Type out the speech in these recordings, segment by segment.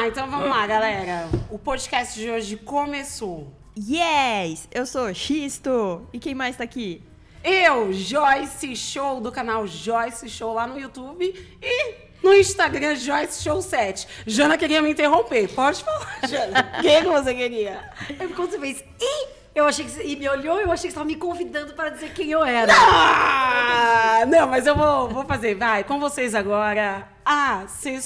Então vamos lá, galera. O podcast de hoje começou. Yes! Eu sou Xisto. E quem mais tá aqui? Eu, Joyce Show, do canal Joyce Show lá no YouTube e no Instagram, Joyce Show 7. Jana queria me interromper. Pode falar, Jana. O que você queria? É porque quando você fez eu achei que você me olhou, eu achei que você estava me convidando para dizer quem eu era. Não, mas eu vou fazer. Vai, com vocês agora, a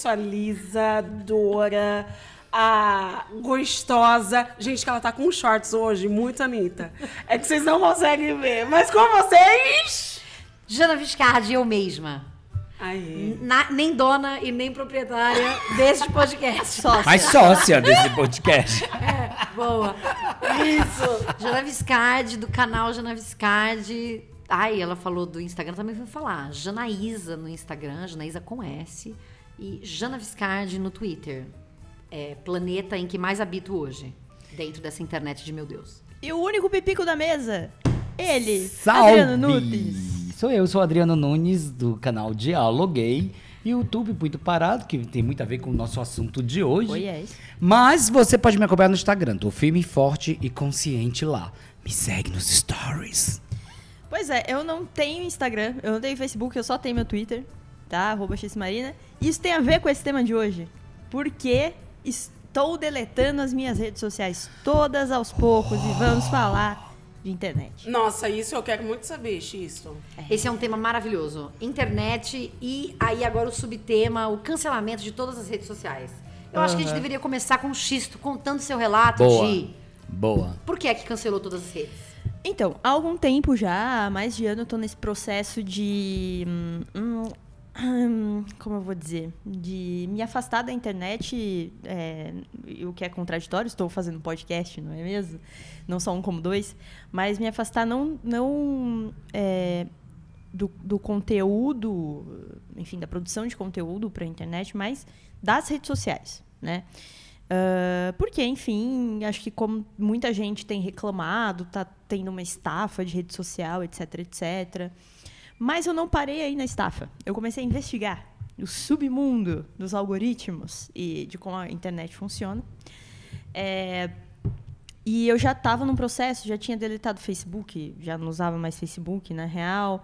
sensualizadora, a gostosa. Gente, que ela tá com shorts hoje, muito Anitta. É que vocês não conseguem ver, mas com vocês... Jana Viscardi, eu mesma. Aí. Nem dona e nem proprietária deste podcast. Mas sócia desse podcast. Boa. Isso. Jana Viscardi, do canal Jana Viscardi. Ai, ela falou do Instagram, também vou falar. Janaísa no Instagram, Janaísa com S. E Jana Viscardi no Twitter. É planeta em que mais habito hoje. Dentro dessa internet de meu Deus. E o único pipico da mesa? Ele, Salve! Adriano Nunes. Sou Adriano Nunes, do canal Dialoguei. YouTube muito parado, que tem muito a ver com o nosso assunto de hoje. Oh, yes. Mas você pode me acompanhar no Instagram. Tô firme, forte e consciente lá. Me segue nos stories. Pois é, eu não tenho Instagram, eu não tenho Facebook, eu só tenho meu Twitter, tá? @xmarina. Isso tem a ver com esse tema de hoje. Porque estou deletando as minhas redes sociais todas aos poucos e vamos falar de internet. Nossa, isso eu quero muito saber, Xisto. Esse é um tema maravilhoso. Internet e aí agora o subtema, o cancelamento de todas as redes sociais. Eu acho que a gente deveria começar com o Xisto, contando seu relato Boa. Por que é que cancelou todas as redes? Então, há algum tempo já, há mais de ano, eu tô nesse processo de... como eu vou dizer? De me afastar da internet, o que é contraditório, estou fazendo podcast, não é mesmo? Não só um como dois, mas me afastar não do conteúdo, enfim, da produção de conteúdo para a internet, mas das redes sociais, né? Porque, enfim, acho que como muita gente tem reclamado, tá tendo uma estafa de rede social, etc, etc. Mas eu não parei aí na estafa. Eu comecei a investigar o submundo dos algoritmos e de como a internet funciona. E eu já estava num processo, já tinha deletado o Facebook, já não usava mais Facebook, na real.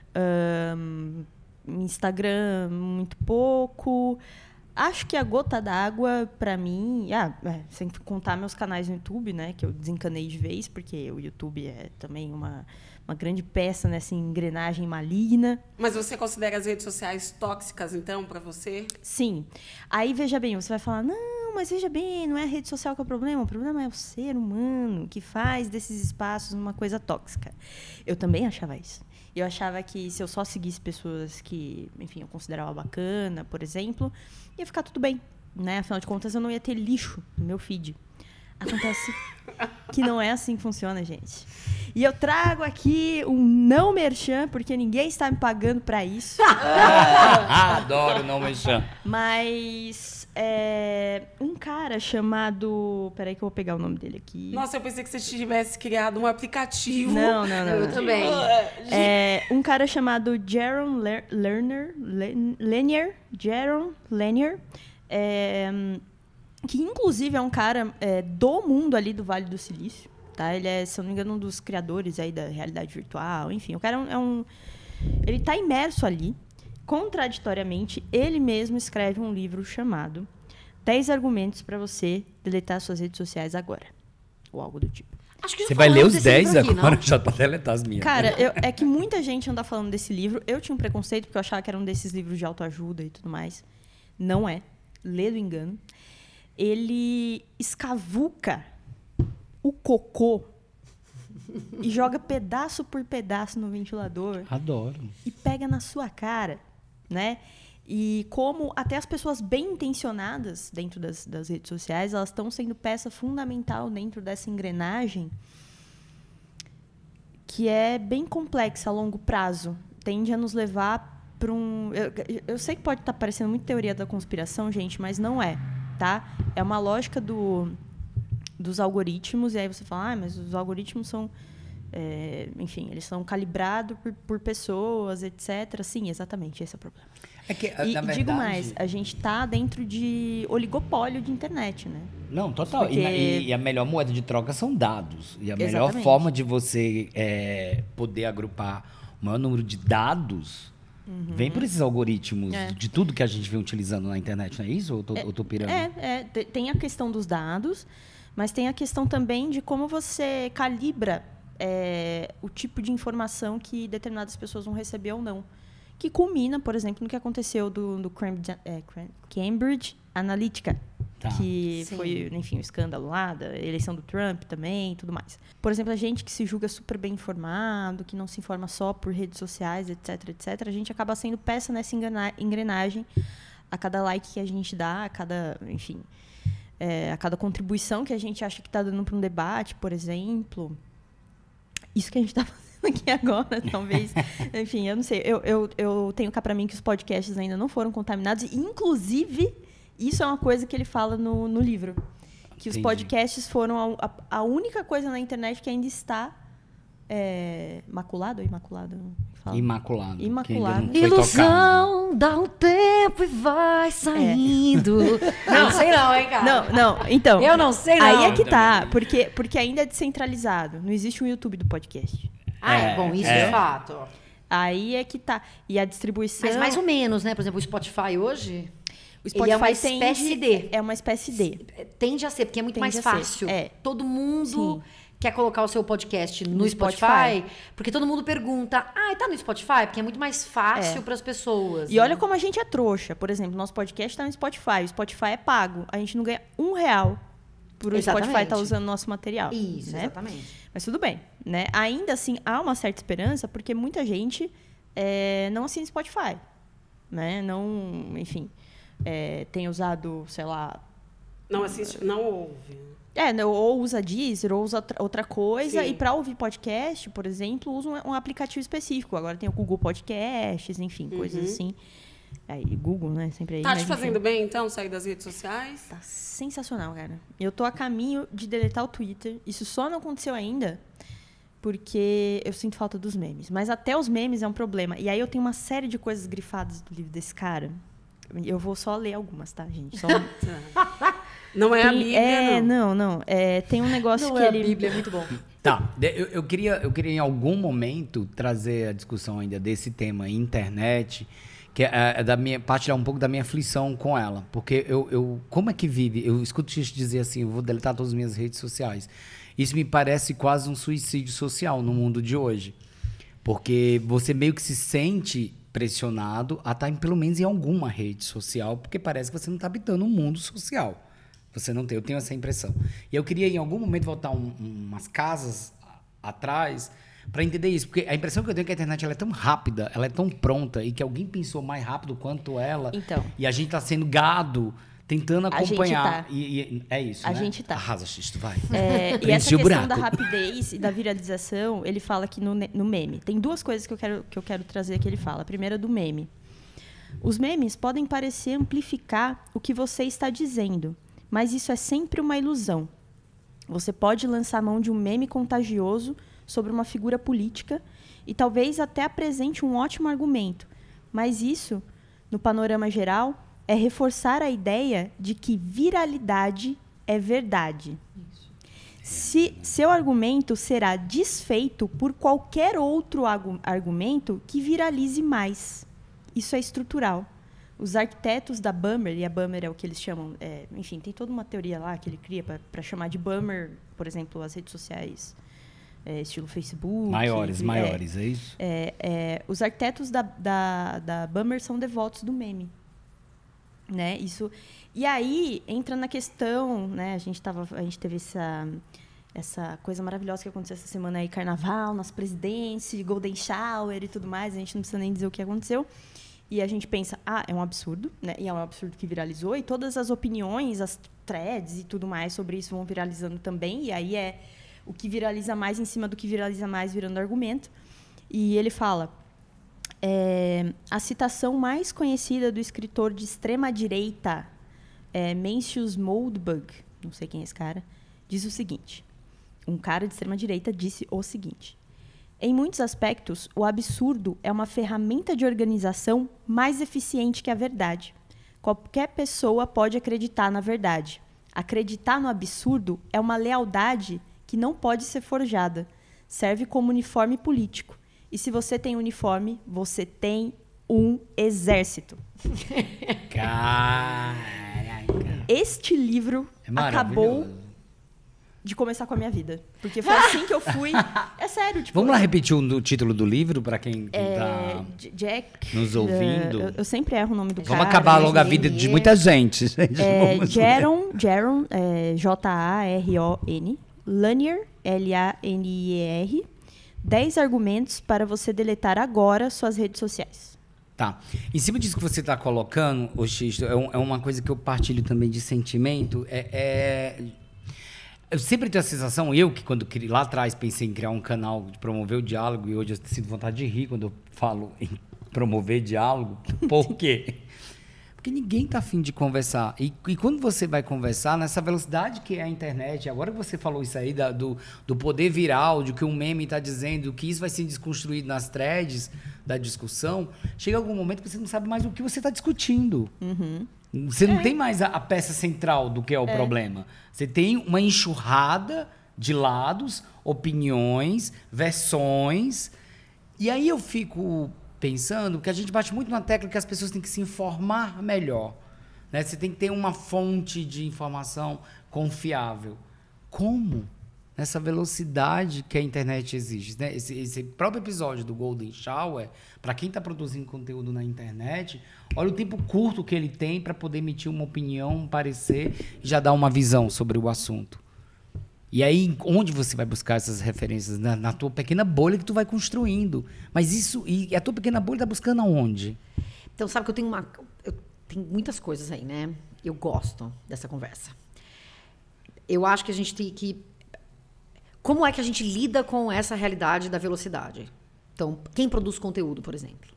Instagram, muito pouco. Acho que a gota d'água, para mim... sem contar meus canais no YouTube, né? Que eu desencanei de vez, porque o YouTube é também uma grande peça nessa engrenagem maligna. Mas você considera as redes sociais tóxicas, então, para você? Sim. Aí, veja bem, você vai falar, não, mas veja bem, não é a rede social que é o problema é o ser humano que faz desses espaços uma coisa tóxica. Eu também achava isso. Eu achava que se eu só seguisse pessoas que, enfim, eu considerava bacana, por exemplo, ia ficar tudo bem, né? Afinal de contas, eu não ia ter lixo no meu feed. Acontece que não é assim que funciona, gente. E eu trago aqui um não merchan, porque ninguém está me pagando para isso. Adoro não merchan. Mas um cara chamado... Peraí que eu vou pegar o nome dele aqui. Nossa, eu pensei que você tivesse criado um aplicativo. Não. Eu também. Um cara chamado Jaron Lanier. Jaron Lanier. Que, inclusive, é um cara do mundo ali do Vale do Silício. Tá? Ele é, se eu não me engano, um dos criadores aí da realidade virtual. Enfim, o cara ele está imerso ali. Contraditoriamente, ele mesmo escreve um livro chamado 10 argumentos para você deletar suas redes sociais agora. Ou algo do tipo. Acho que já Você vai ler falamos os desse 10 livro aqui, agora, não? já pra deletar as minhas. Cara, é que muita gente anda falando desse livro. Eu tinha um preconceito, porque eu achava que era um desses livros de autoajuda e tudo mais. Não é. Lê do engano. Ele escavuca o cocô e joga pedaço por pedaço no ventilador. Adoro. E pega na sua cara, né? E como até as pessoas bem intencionadas dentro das redes sociais, elas estão sendo peça fundamental dentro dessa engrenagem que é bem complexa a longo prazo. Tende a nos levar para um... Eu sei que pode estar parecendo muito teoria da conspiração, gente, mas não é, tá? É uma lógica dos algoritmos, e aí você fala, mas os algoritmos são Enfim, eles são calibrados por pessoas, etc. Sim, exatamente, esse é o problema. É que, E na verdade... digo mais, a gente está dentro de oligopólio de internet, né? Não, total. Porque- E a melhor moeda de troca são dados. E a melhor Exatamente. forma de você poder agrupar o maior número de dados vem por esses algoritmos de tudo que a gente vem utilizando na internet, não é isso? Ou eu tô pirando? Tem a questão dos dados, mas tem a questão também de como você calibra o tipo de informação que determinadas pessoas vão receber ou não. Que culmina, por exemplo, no que aconteceu do Cambridge Analytica, Tá. que Sim. foi, enfim, o escândalo lá da eleição do Trump também e tudo mais. Por exemplo, a gente que se julga super bem informado, que não se informa só por redes sociais, etc, etc, a gente acaba sendo peça nessa engrenagem a cada like que a gente dá, a cada, enfim, a cada contribuição que a gente acha que está dando para um debate, por exemplo. Isso que a gente está fazendo aqui agora, talvez. Enfim, eu não sei. Eu tenho cá para mim que os podcasts ainda não foram contaminados. E, inclusive, isso é uma coisa que ele fala no livro. Que os Entendi. podcasts foram a única coisa na internet que ainda está maculado ou imaculado? Fala. Imaculado. que ainda Imaculado. não foi tocado. Ilusão, dá um tempo e vai saindo. Não sei não, hein, cara? Não, então. Eu não sei não. Aí é que tá, porque ainda é descentralizado. Não existe um YouTube do podcast. Bom, isso é fato. Aí é que tá. E a distribuição... Mas mais ou menos, né? Por exemplo, o Spotify hoje, O Spotify ele é uma espécie de... É uma espécie de. Tende a ser, porque é muito Tende mais a ser, fácil. é. Todo mundo Sim. quer colocar o seu podcast no No Spotify, Spotify. porque todo mundo pergunta, tá no Spotify? Porque é muito mais fácil É. para as pessoas. E olha como a gente é trouxa. Por exemplo, nosso podcast tá no Spotify. O Spotify é pago. A gente não ganha R$1 por o Exatamente. Spotify estar usando nosso material. Isso, né? exatamente. Mas tudo bem, né? Ainda assim, há uma certa esperança, porque muita gente não assina Spotify, né? Não, enfim, tem usado, sei lá... Não assiste, não ouve. Ou usa Deezer, ou usa outra coisa. Sim. E para ouvir podcast, por exemplo, usa um aplicativo específico. Agora tem o Google Podcasts, enfim, coisas assim. Aí, Google, né? Sempre aí. Tá te mas, enfim. fazendo bem, então, sair das redes sociais? Tá sensacional, cara. Eu tô a caminho de deletar o Twitter. Isso só não aconteceu ainda porque eu sinto falta dos memes. Mas até os memes é um problema. E aí eu tenho uma série de coisas grifadas do livro desse cara. Eu vou só ler algumas, tá, gente? Só... Não é a Bíblia, não. não. Tem um negócio Não que é ele... a Bíblia, é muito bom. Tá, eu queria em algum momento trazer a discussão ainda desse tema internet, que partilhar um pouco da minha aflição com ela. Porque como é que vive? Eu escuto gente dizer assim, eu vou deletar todas as minhas redes sociais. Isso me parece quase um suicídio social no mundo de hoje. Porque você meio que se sente pressionado a estar pelo menos em alguma rede social, porque parece que você não está habitando um mundo social. Você não tem, eu tenho essa impressão. E eu queria, em algum momento, voltar umas casas atrás para entender isso. Porque a impressão que eu tenho é que a internet ela é tão rápida, ela é tão pronta, e que alguém pensou mais rápido quanto ela. Então. E a gente está sendo gado, tentando acompanhar. tá. E é isso, A né? gente tá. Arrasa, Xisto, vai. E Preenche essa o questão da buraco. rapidez e da viralização, ele fala aqui no meme. Tem duas coisas que eu quero trazer que ele fala. A primeira é do meme. Os memes podem parecer amplificar o que você está dizendo, mas isso é sempre uma ilusão. Você pode lançar mão de um meme contagioso sobre uma figura política e talvez até apresente um ótimo argumento, mas isso, no panorama geral, é reforçar a ideia de que viralidade é verdade. Se seu argumento será desfeito por qualquer outro argumento que viralize mais. Isso é estrutural. Os arquitetos da Bummer, e a Bummer é o que eles chamam... enfim, tem toda uma teoria lá que ele cria para chamar de Bummer, por exemplo, as redes sociais, estilo Facebook. Maiores, é isso? Os arquitetos da Bummer são devotos do meme. Né? Isso, e aí entra na questão, né? A gente teve essa coisa maravilhosa que aconteceu essa semana aí, carnaval, nossa presidência, Golden Shower e tudo mais, a gente não precisa nem dizer o que aconteceu. E a gente pensa, é um absurdo, né? E é um absurdo que viralizou, e todas as opiniões, as threads e tudo mais sobre isso vão viralizando também, e aí é o que viraliza mais em cima do que viraliza mais virando argumento. E ele fala... a citação mais conhecida do escritor de extrema-direita, Mencius Moldbug, não sei quem é esse cara, diz o seguinte. Um cara de extrema-direita disse o seguinte: Em muitos aspectos, o absurdo é uma ferramenta de organização mais eficiente que a verdade. Qualquer pessoa pode acreditar na verdade. Acreditar no absurdo é uma lealdade que não pode ser forjada. Serve como uniforme político. E se você tem uniforme, você tem um exército. Caraca. Este livro acabou de começar com a minha vida. Porque foi assim que eu fui. É sério. Tipo, Vamos lá repetir o título do livro para quem tá Jack, nos ouvindo. Eu sempre erro o nome do cara. Vamos acabar logo a vida de muita gente. Jaron, Jaron, Lanier, Lanier, 10 argumentos para você deletar agora suas redes sociais. Tá. Em cima disso que você está colocando, ô Xisto, é uma coisa que eu partilho também de sentimento. Eu sempre tenho a sensação, que quando lá atrás pensei em criar um canal de promover o diálogo, e hoje eu sinto vontade de rir quando eu falo em promover diálogo. Por quê? Porque ninguém tá afim de conversar. E quando você vai conversar, nessa velocidade que é a internet, agora que você falou isso aí do poder viral, de que um meme está dizendo que isso vai ser desconstruído nas threads da discussão, chega algum momento que você não sabe mais o que você está discutindo. Uhum. Você não tem mais a peça central do que é o problema. Você tem uma enxurrada de lados, opiniões, versões. E aí eu fico pensando que a gente bate muito na tecla que as pessoas têm que se informar melhor. Né? Você tem que ter uma fonte de informação confiável. Como? Nessa velocidade que a internet exige. Né? Esse próprio episódio do Golden Shower, para quem está produzindo conteúdo na internet, olha o tempo curto que ele tem para poder emitir uma opinião, um parecer e já dar uma visão sobre o assunto. E aí, onde você vai buscar essas referências? Na tua pequena bolha que tu vai construindo. Mas isso... E a tua pequena bolha está buscando aonde? Então, sabe que eu tenho muitas coisas aí, né? Eu gosto dessa conversa. Eu acho que a gente tem que... Como é que a gente lida com essa realidade da velocidade? Então, quem produz conteúdo, por exemplo.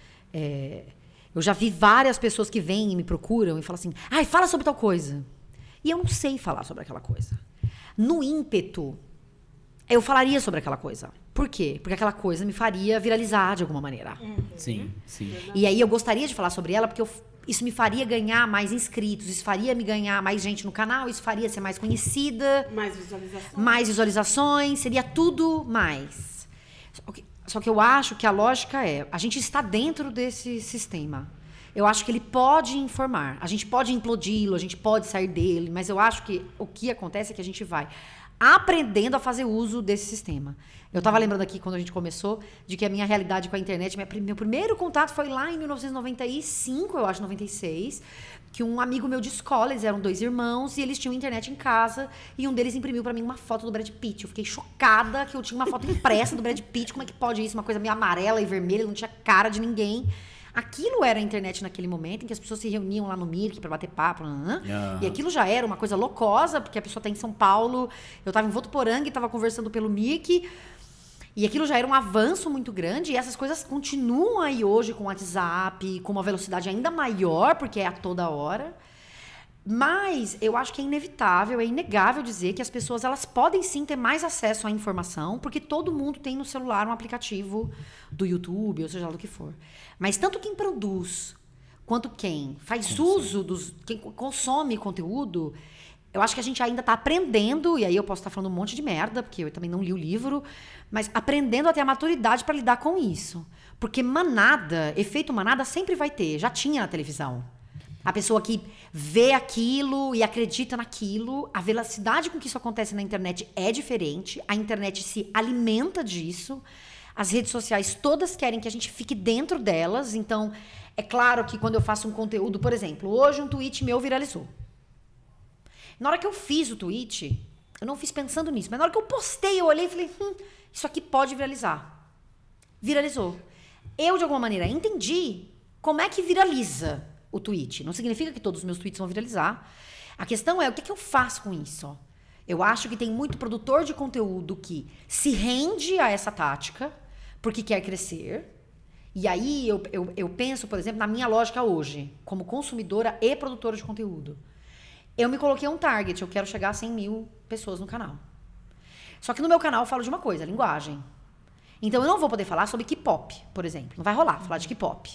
Eu já vi várias pessoas que vêm e me procuram e falam assim, fala sobre tal coisa. E eu não sei falar sobre aquela coisa. No ímpeto, eu falaria sobre aquela coisa. Por quê? Porque aquela coisa me faria viralizar de alguma maneira. Sim, sim. E aí eu gostaria de falar sobre ela porque isso me faria ganhar mais inscritos, isso faria me ganhar mais gente no canal, isso faria ser mais conhecida. Mais visualizações, seria tudo mais. Só que eu acho que a lógica a gente está dentro desse sistema. Eu acho que ele pode informar, a gente pode implodi-lo, a gente pode sair dele, mas eu acho que o que acontece é que a gente vai aprendendo a fazer uso desse sistema. Eu estava lembrando aqui, quando a gente começou, de que a minha realidade com a internet, meu primeiro contato foi lá em 1995, eu acho, 96, que um amigo meu de escola, eles eram 2 irmãos, e eles tinham internet em casa, e um deles imprimiu pra mim uma foto do Brad Pitt. Eu fiquei chocada que eu tinha uma foto impressa do Brad Pitt, como é que pode isso? Uma coisa meio amarela e vermelha, não tinha cara de ninguém. Aquilo era a internet naquele momento, em que as pessoas se reuniam lá no Mirk para bater papo. E aquilo já era uma coisa loucosa, porque a pessoa está em São Paulo, eu estava em Votuporanga e estava conversando pelo Mirk. E aquilo já era um avanço muito grande, e essas coisas continuam aí hoje com o WhatsApp, com uma velocidade ainda maior, porque é a toda hora. Mas eu acho que é inevitável, é inegável dizer que as pessoas elas podem sim ter mais acesso à informação, porque todo mundo tem no celular um aplicativo do YouTube, ou seja lá do que for. Mas tanto quem produz, quanto quem faz uso quem consome conteúdo, eu acho que a gente ainda está aprendendo, e aí eu posso estar falando um monte de merda, porque eu também não li o livro, mas aprendendo a ter a maturidade para lidar com isso. Porque manada, efeito manada sempre vai ter, já tinha na televisão. A pessoa que vê aquilo e acredita naquilo, a velocidade com que isso acontece na internet é diferente, a internet se alimenta disso, as redes sociais todas querem que a gente fique dentro delas, então é claro que quando eu faço um conteúdo, por exemplo, hoje um tweet meu viralizou. Na hora que eu fiz o tweet, eu não fiz pensando nisso, mas na hora que eu postei, eu olhei e falei, isso aqui pode viralizar. Viralizou. Eu, de alguma maneira, entendi como é que viraliza o tweet. Não significa que todos os meus tweets vão viralizar. A questão é, o que eu faço com isso? Eu acho que tem muito produtor de conteúdo que se rende a essa tática porque quer crescer. E aí eu penso, por exemplo, na minha lógica hoje, como consumidora e produtora de conteúdo. Eu me coloquei um target, eu quero chegar a 100 mil pessoas no canal. Só que no meu canal eu falo de uma coisa, linguagem. Então, eu não vou poder falar sobre K-pop, por exemplo. Não vai rolar falar de K-pop.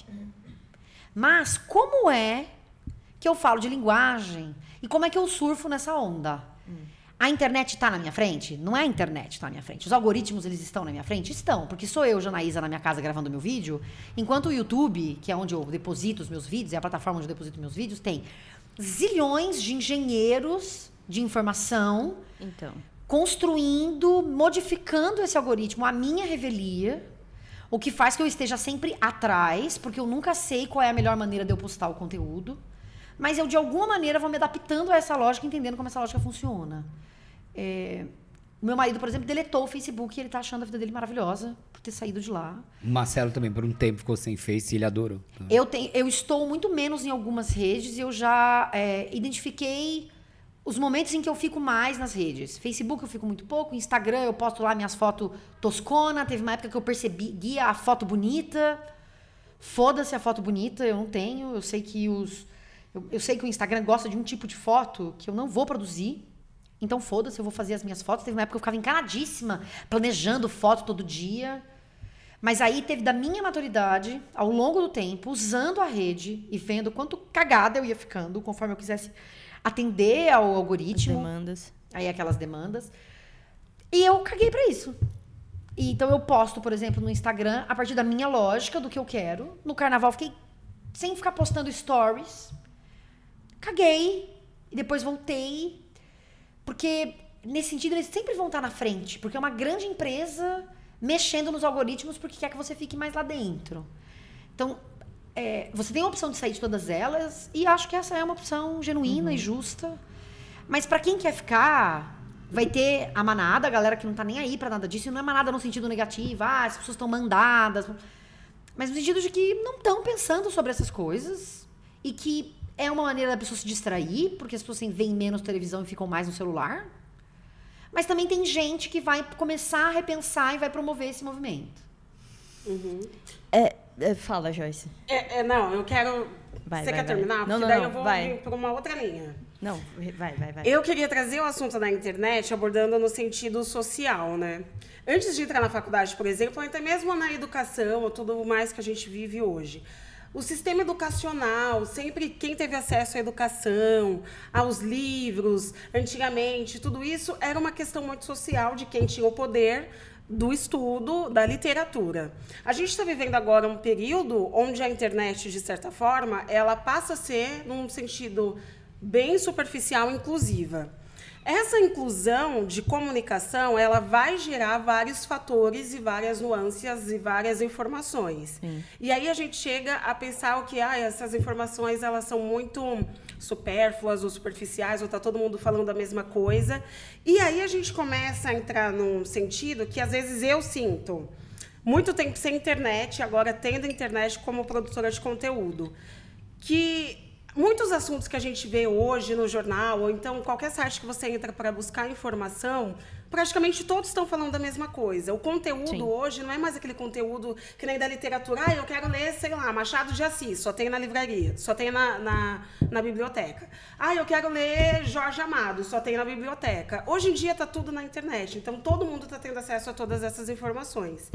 Mas como é que eu falo de linguagem? E como é que eu surfo nessa onda? A internet está na minha frente? Não é a internet que está na minha frente. Os algoritmos, eles estão na minha frente? Estão. Porque sou eu, Janaísa, na minha casa gravando meu vídeo, enquanto o YouTube, que é onde eu deposito os meus vídeos, é a plataforma onde eu deposito meus vídeos, tem zilhões de engenheiros de informação construindo, modificando esse algoritmo à minha revelia, o que faz que eu esteja sempre atrás, porque eu nunca sei qual é a melhor maneira de eu postar o conteúdo, mas eu, de alguma maneira, vou me adaptando a essa lógica, entendendo como essa lógica funciona. O meu marido, por exemplo, deletou o Facebook e ele tá achando a vida dele maravilhosa por ter saído de lá. O Marcelo também, por um tempo, ficou sem Face e ele adorou. Eu estou muito menos em algumas redes e eu já identifiquei os momentos em que eu fico mais nas redes. Facebook eu fico muito pouco, Instagram eu posto lá minhas fotos toscona, teve uma época que eu perseguia a foto bonita. Foda-se a foto bonita, eu não tenho. Eu sei que eu sei que o Instagram gosta de um tipo de foto que eu não vou produzir. Então foda-se, eu vou fazer as minhas fotos. Teve uma época que eu ficava encanadíssima, planejando foto todo dia. Mas aí teve da minha maturidade, ao longo do tempo, usando a rede e vendo quanto cagada eu ia ficando, conforme eu quisesse atender ao algoritmo. As demandas. Aí aquelas demandas. E eu caguei pra isso. E então eu posto, por exemplo, no Instagram, a partir da minha lógica, do que eu quero. No carnaval fiquei sem ficar postando stories. Caguei. E depois voltei. Porque, nesse sentido, eles sempre vão estar na frente. Porque é uma grande empresa mexendo nos algoritmos porque quer que você fique mais lá dentro. Então, você tem a opção de sair de todas elas. E acho que essa é uma opção genuína e justa. Mas para quem quer ficar, vai ter a manada, a galera que não tá nem aí pra nada disso. E não é manada no sentido negativo. As pessoas estão mandadas. Mas no sentido de que não estão pensando sobre essas coisas. E que é uma maneira da pessoa se distrair, porque as pessoas veem menos televisão e ficam mais no celular. Mas também tem gente que vai começar a repensar e vai promover esse movimento. Fala, Joyce. Não, eu quero... Você quer terminar? Porque daí eu vou vir para uma outra linha. Não, vai. Eu queria trazer o assunto da internet abordando no sentido social, né? Antes de entrar na faculdade, por exemplo, até mesmo na educação, ou tudo mais que a gente vive hoje. O sistema educacional, sempre quem teve acesso à educação, aos livros, antigamente, tudo isso era uma questão muito social de quem tinha o poder do estudo, da literatura. A gente está vivendo agora um período onde a internet, de certa forma, ela passa a ser, num sentido bem superficial, inclusiva. Essa inclusão de comunicação, ela vai gerar vários fatores e várias nuances e várias informações. Sim. E aí a gente chega a pensar o que essas informações elas são muito supérfluas ou superficiais, ou está todo mundo falando a mesma coisa. E aí a gente começa a entrar num sentido que às vezes eu sinto muito tempo sem internet, agora tendo internet como produtora de conteúdo, que muitos assuntos que a gente vê hoje no jornal, ou então qualquer site que você entra para buscar informação, praticamente todos estão falando da mesma coisa. O conteúdo hoje não é mais aquele conteúdo que nem da literatura. Eu quero ler, sei lá, Machado de Assis, só tem na livraria, só tem na biblioteca. Eu quero ler Jorge Amado, só tem na biblioteca. Hoje em dia está tudo na internet, então todo mundo está tendo acesso a todas essas informações.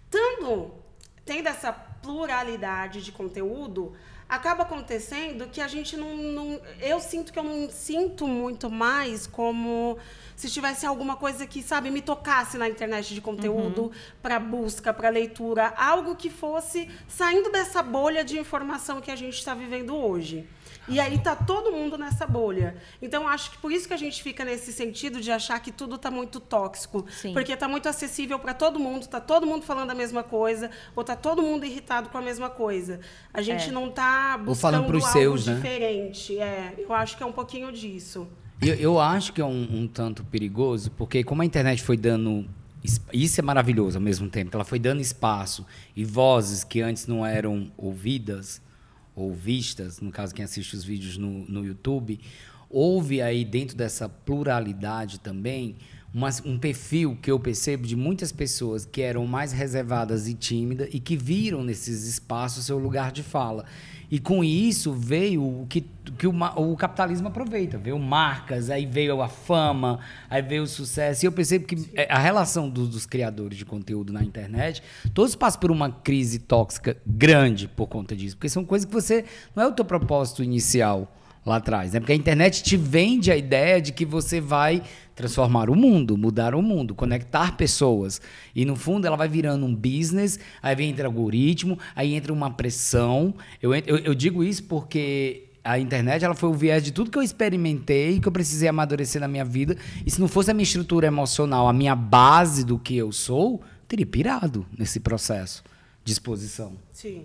Tendo essa pluralidade de conteúdo, acaba acontecendo que a gente eu sinto que eu não sinto muito mais como se tivesse alguma coisa que, me tocasse na internet de conteúdo para busca, para leitura, algo que fosse saindo dessa bolha de informação que a gente está vivendo hoje. E aí está todo mundo nessa bolha. Então, acho que por isso que a gente fica nesse sentido de achar que tudo está muito tóxico. Sim. Porque está muito acessível para todo mundo, está todo mundo falando a mesma coisa, ou está todo mundo irritado com a mesma coisa. A gente não está buscando algo seus, diferente. Eu acho que é um pouquinho disso. Eu acho que é um tanto perigoso, porque como a internet foi dando... Isso é maravilhoso ao mesmo tempo. Ela foi dando espaço e vozes que antes não eram ouvidas ou vistas, no caso quem assiste os vídeos no YouTube, houve aí dentro dessa pluralidade também um perfil que eu percebo de muitas pessoas que eram mais reservadas e tímidas e que viram nesses espaços seu lugar de fala. E com isso veio o que o capitalismo aproveita. Veio marcas, aí veio a fama, aí veio o sucesso. E eu percebo que a relação dos criadores de conteúdo na internet, todos passam por uma crise tóxica grande por conta disso. Porque são coisas que você... Não é o teu propósito inicial lá atrás, né? Porque a internet te vende a ideia de que você vai transformar o mundo, mudar o mundo, conectar pessoas. E, no fundo, ela vai virando um business, aí entra algoritmo, aí entra uma pressão. Eu digo isso porque a internet ela foi o viés de tudo que eu experimentei, que eu precisei amadurecer na minha vida. E se não fosse a minha estrutura emocional, a minha base do que eu sou, eu teria pirado nesse processo de exposição. Sim.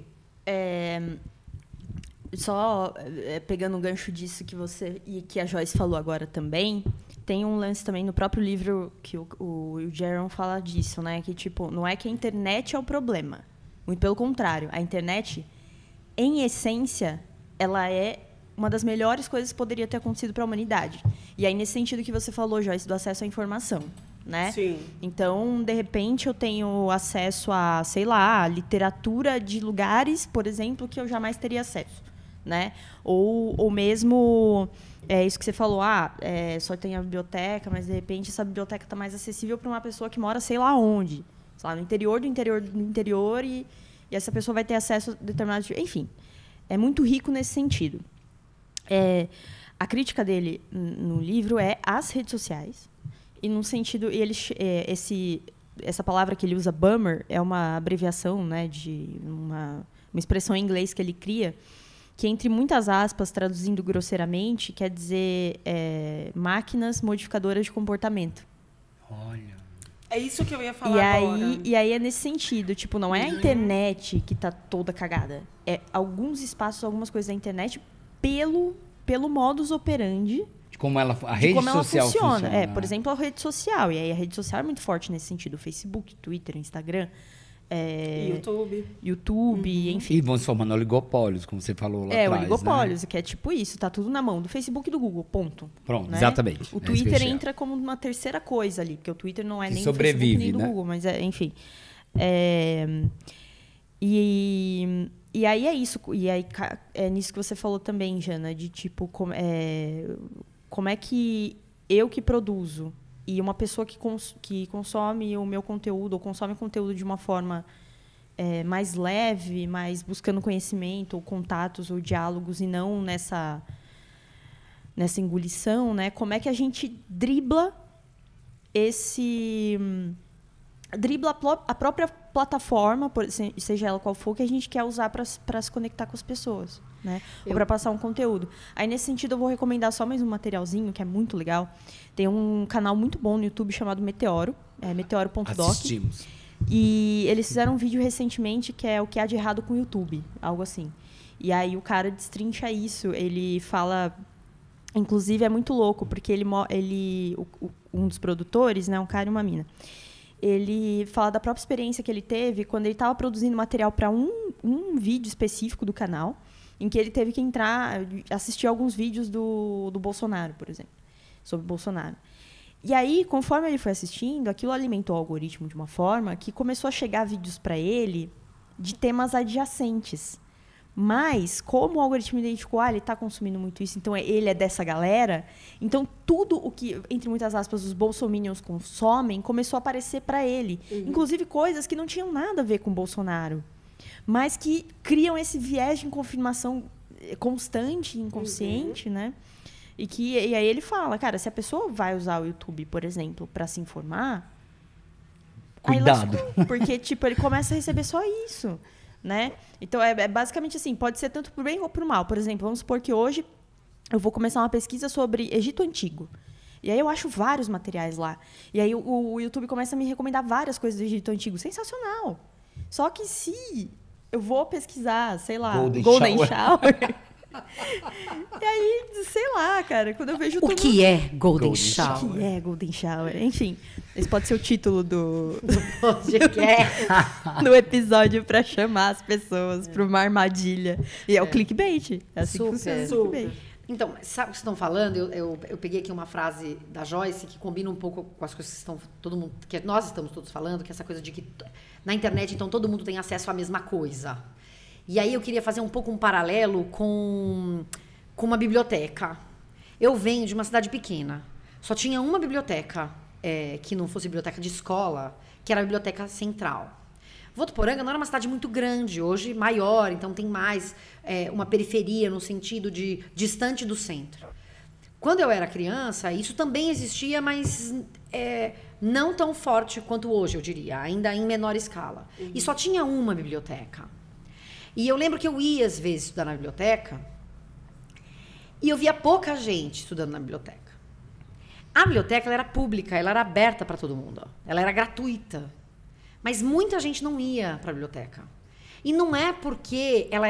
Só pegando um gancho disso que você e que a Joyce falou agora também, tem um lance também no próprio livro que o Jaron fala disso, né? Que, tipo, não é que a internet é o problema. Muito pelo contrário. A internet, em essência, ela é uma das melhores coisas que poderia ter acontecido para a humanidade. E aí, nesse sentido que você falou, Joyce, do acesso à informação, né? Sim. Então, de repente, eu tenho acesso a, sei lá, literatura de lugares, por exemplo, que eu jamais teria acesso, né? Ou mesmo... isso que você falou, só tem a biblioteca, mas de repente essa biblioteca está mais acessível para uma pessoa que mora sei lá onde. Sei lá, no interior do interior do interior e essa pessoa vai ter acesso a determinados... Enfim, é muito rico nesse sentido. A crítica dele no livro é às redes sociais. E num sentido... essa palavra que ele usa, bummer, é uma abreviação, né, de uma expressão em inglês que ele cria, que, entre muitas aspas, traduzindo grosseiramente, quer dizer máquinas modificadoras de comportamento. Olha. É isso que eu ia falar agora. E aí é nesse sentido. Tipo, não é a internet que tá toda cagada. É alguns espaços, algumas coisas da internet pelo modus operandi De como a rede social funciona. Por exemplo, a rede social. E aí a rede social é muito forte nesse sentido. Facebook, Twitter, Instagram... YouTube, enfim. E vão se formando oligopólios, como você falou lá atrás. Oligopólios, né? Que é tipo isso, tá tudo na mão do Facebook e do Google, ponto. Pronto, né? Exatamente. O Twitter entra como uma terceira coisa ali, porque o Twitter não é nem do Facebook nem do Google, mas enfim. E aí é isso, e aí é nisso que você falou também, Jana, de tipo, como é que eu que produzo e uma pessoa que consome o meu conteúdo, ou consome conteúdo de uma forma mais leve, mais buscando conhecimento, ou contatos, ou diálogos, e não nessa engulição, né? Como é que a gente dribla a própria plataforma, seja ela qual for, que a gente quer usar para se conectar com as pessoas, né? Ou para passar um conteúdo. Aí, nesse sentido, eu vou recomendar só mais um materialzinho, que é muito legal. Tem um canal muito bom no YouTube chamado Meteoro, meteoro.doc. Assistimos. E eles fizeram um vídeo recentemente que é o que há de errado com o YouTube, algo assim. E aí o cara destrincha isso, ele fala... Inclusive, é muito louco, porque um dos produtores, né, um cara e uma mina, ele fala da própria experiência que ele teve quando ele estava produzindo material para um vídeo específico do canal, em que ele teve que assistir alguns vídeos do Bolsonaro, por exemplo, sobre o Bolsonaro. E aí, conforme ele foi assistindo, aquilo alimentou o algoritmo de uma forma que começou a chegar vídeos para ele de temas adjacentes. Mas, como o algoritmo identificou, ele está consumindo muito isso, então ele é dessa galera, então tudo o que, entre muitas aspas, os bolsominions consomem, começou a aparecer para ele. Uhum. Inclusive coisas que não tinham nada a ver com o Bolsonaro, mas que criam esse viés de confirmação constante, inconsciente, né? E aí ele fala, cara, se a pessoa vai usar o YouTube, por exemplo, para se informar... Cuidado. Porque, tipo, ele começa a receber só isso, né? Então, é basicamente assim, pode ser tanto pro bem ou pro mal. Por exemplo, vamos supor que hoje eu vou começar uma pesquisa sobre Egito Antigo. E aí eu acho vários materiais lá. E aí o YouTube começa a me recomendar várias coisas do Egito Antigo. Sensacional! Só que se eu vou pesquisar, sei lá, Golden Shower... E aí, sei lá, cara, quando eu vejo o que é Golden Shower? O que é Golden Shower? Enfim, esse pode ser o título do episódio pra chamar as pessoas pra uma armadilha. E é o clickbait. É assim que funciona. Então, sabe o que vocês estão falando? Eu peguei aqui uma frase da Joyce que combina um pouco com as coisas que nós estamos todos falando, que é essa coisa de que na internet, então, todo mundo tem acesso à mesma coisa. E aí eu queria fazer um pouco um paralelo com uma biblioteca. Eu venho de uma cidade pequena. Só tinha uma biblioteca que não fosse biblioteca de escola, que era a biblioteca central. Votuporanga não era uma cidade muito grande, hoje maior, então tem mais uma periferia no sentido de distante do centro. Quando eu era criança, isso também existia, mas não tão forte quanto hoje, eu diria, ainda em menor escala. E só tinha uma biblioteca. E eu lembro que eu ia, às vezes, estudar na biblioteca e eu via pouca gente estudando na biblioteca. A biblioteca ela era pública, ela era aberta para todo mundo, ela era gratuita. Mas muita gente não ia para a biblioteca. E não é porque ela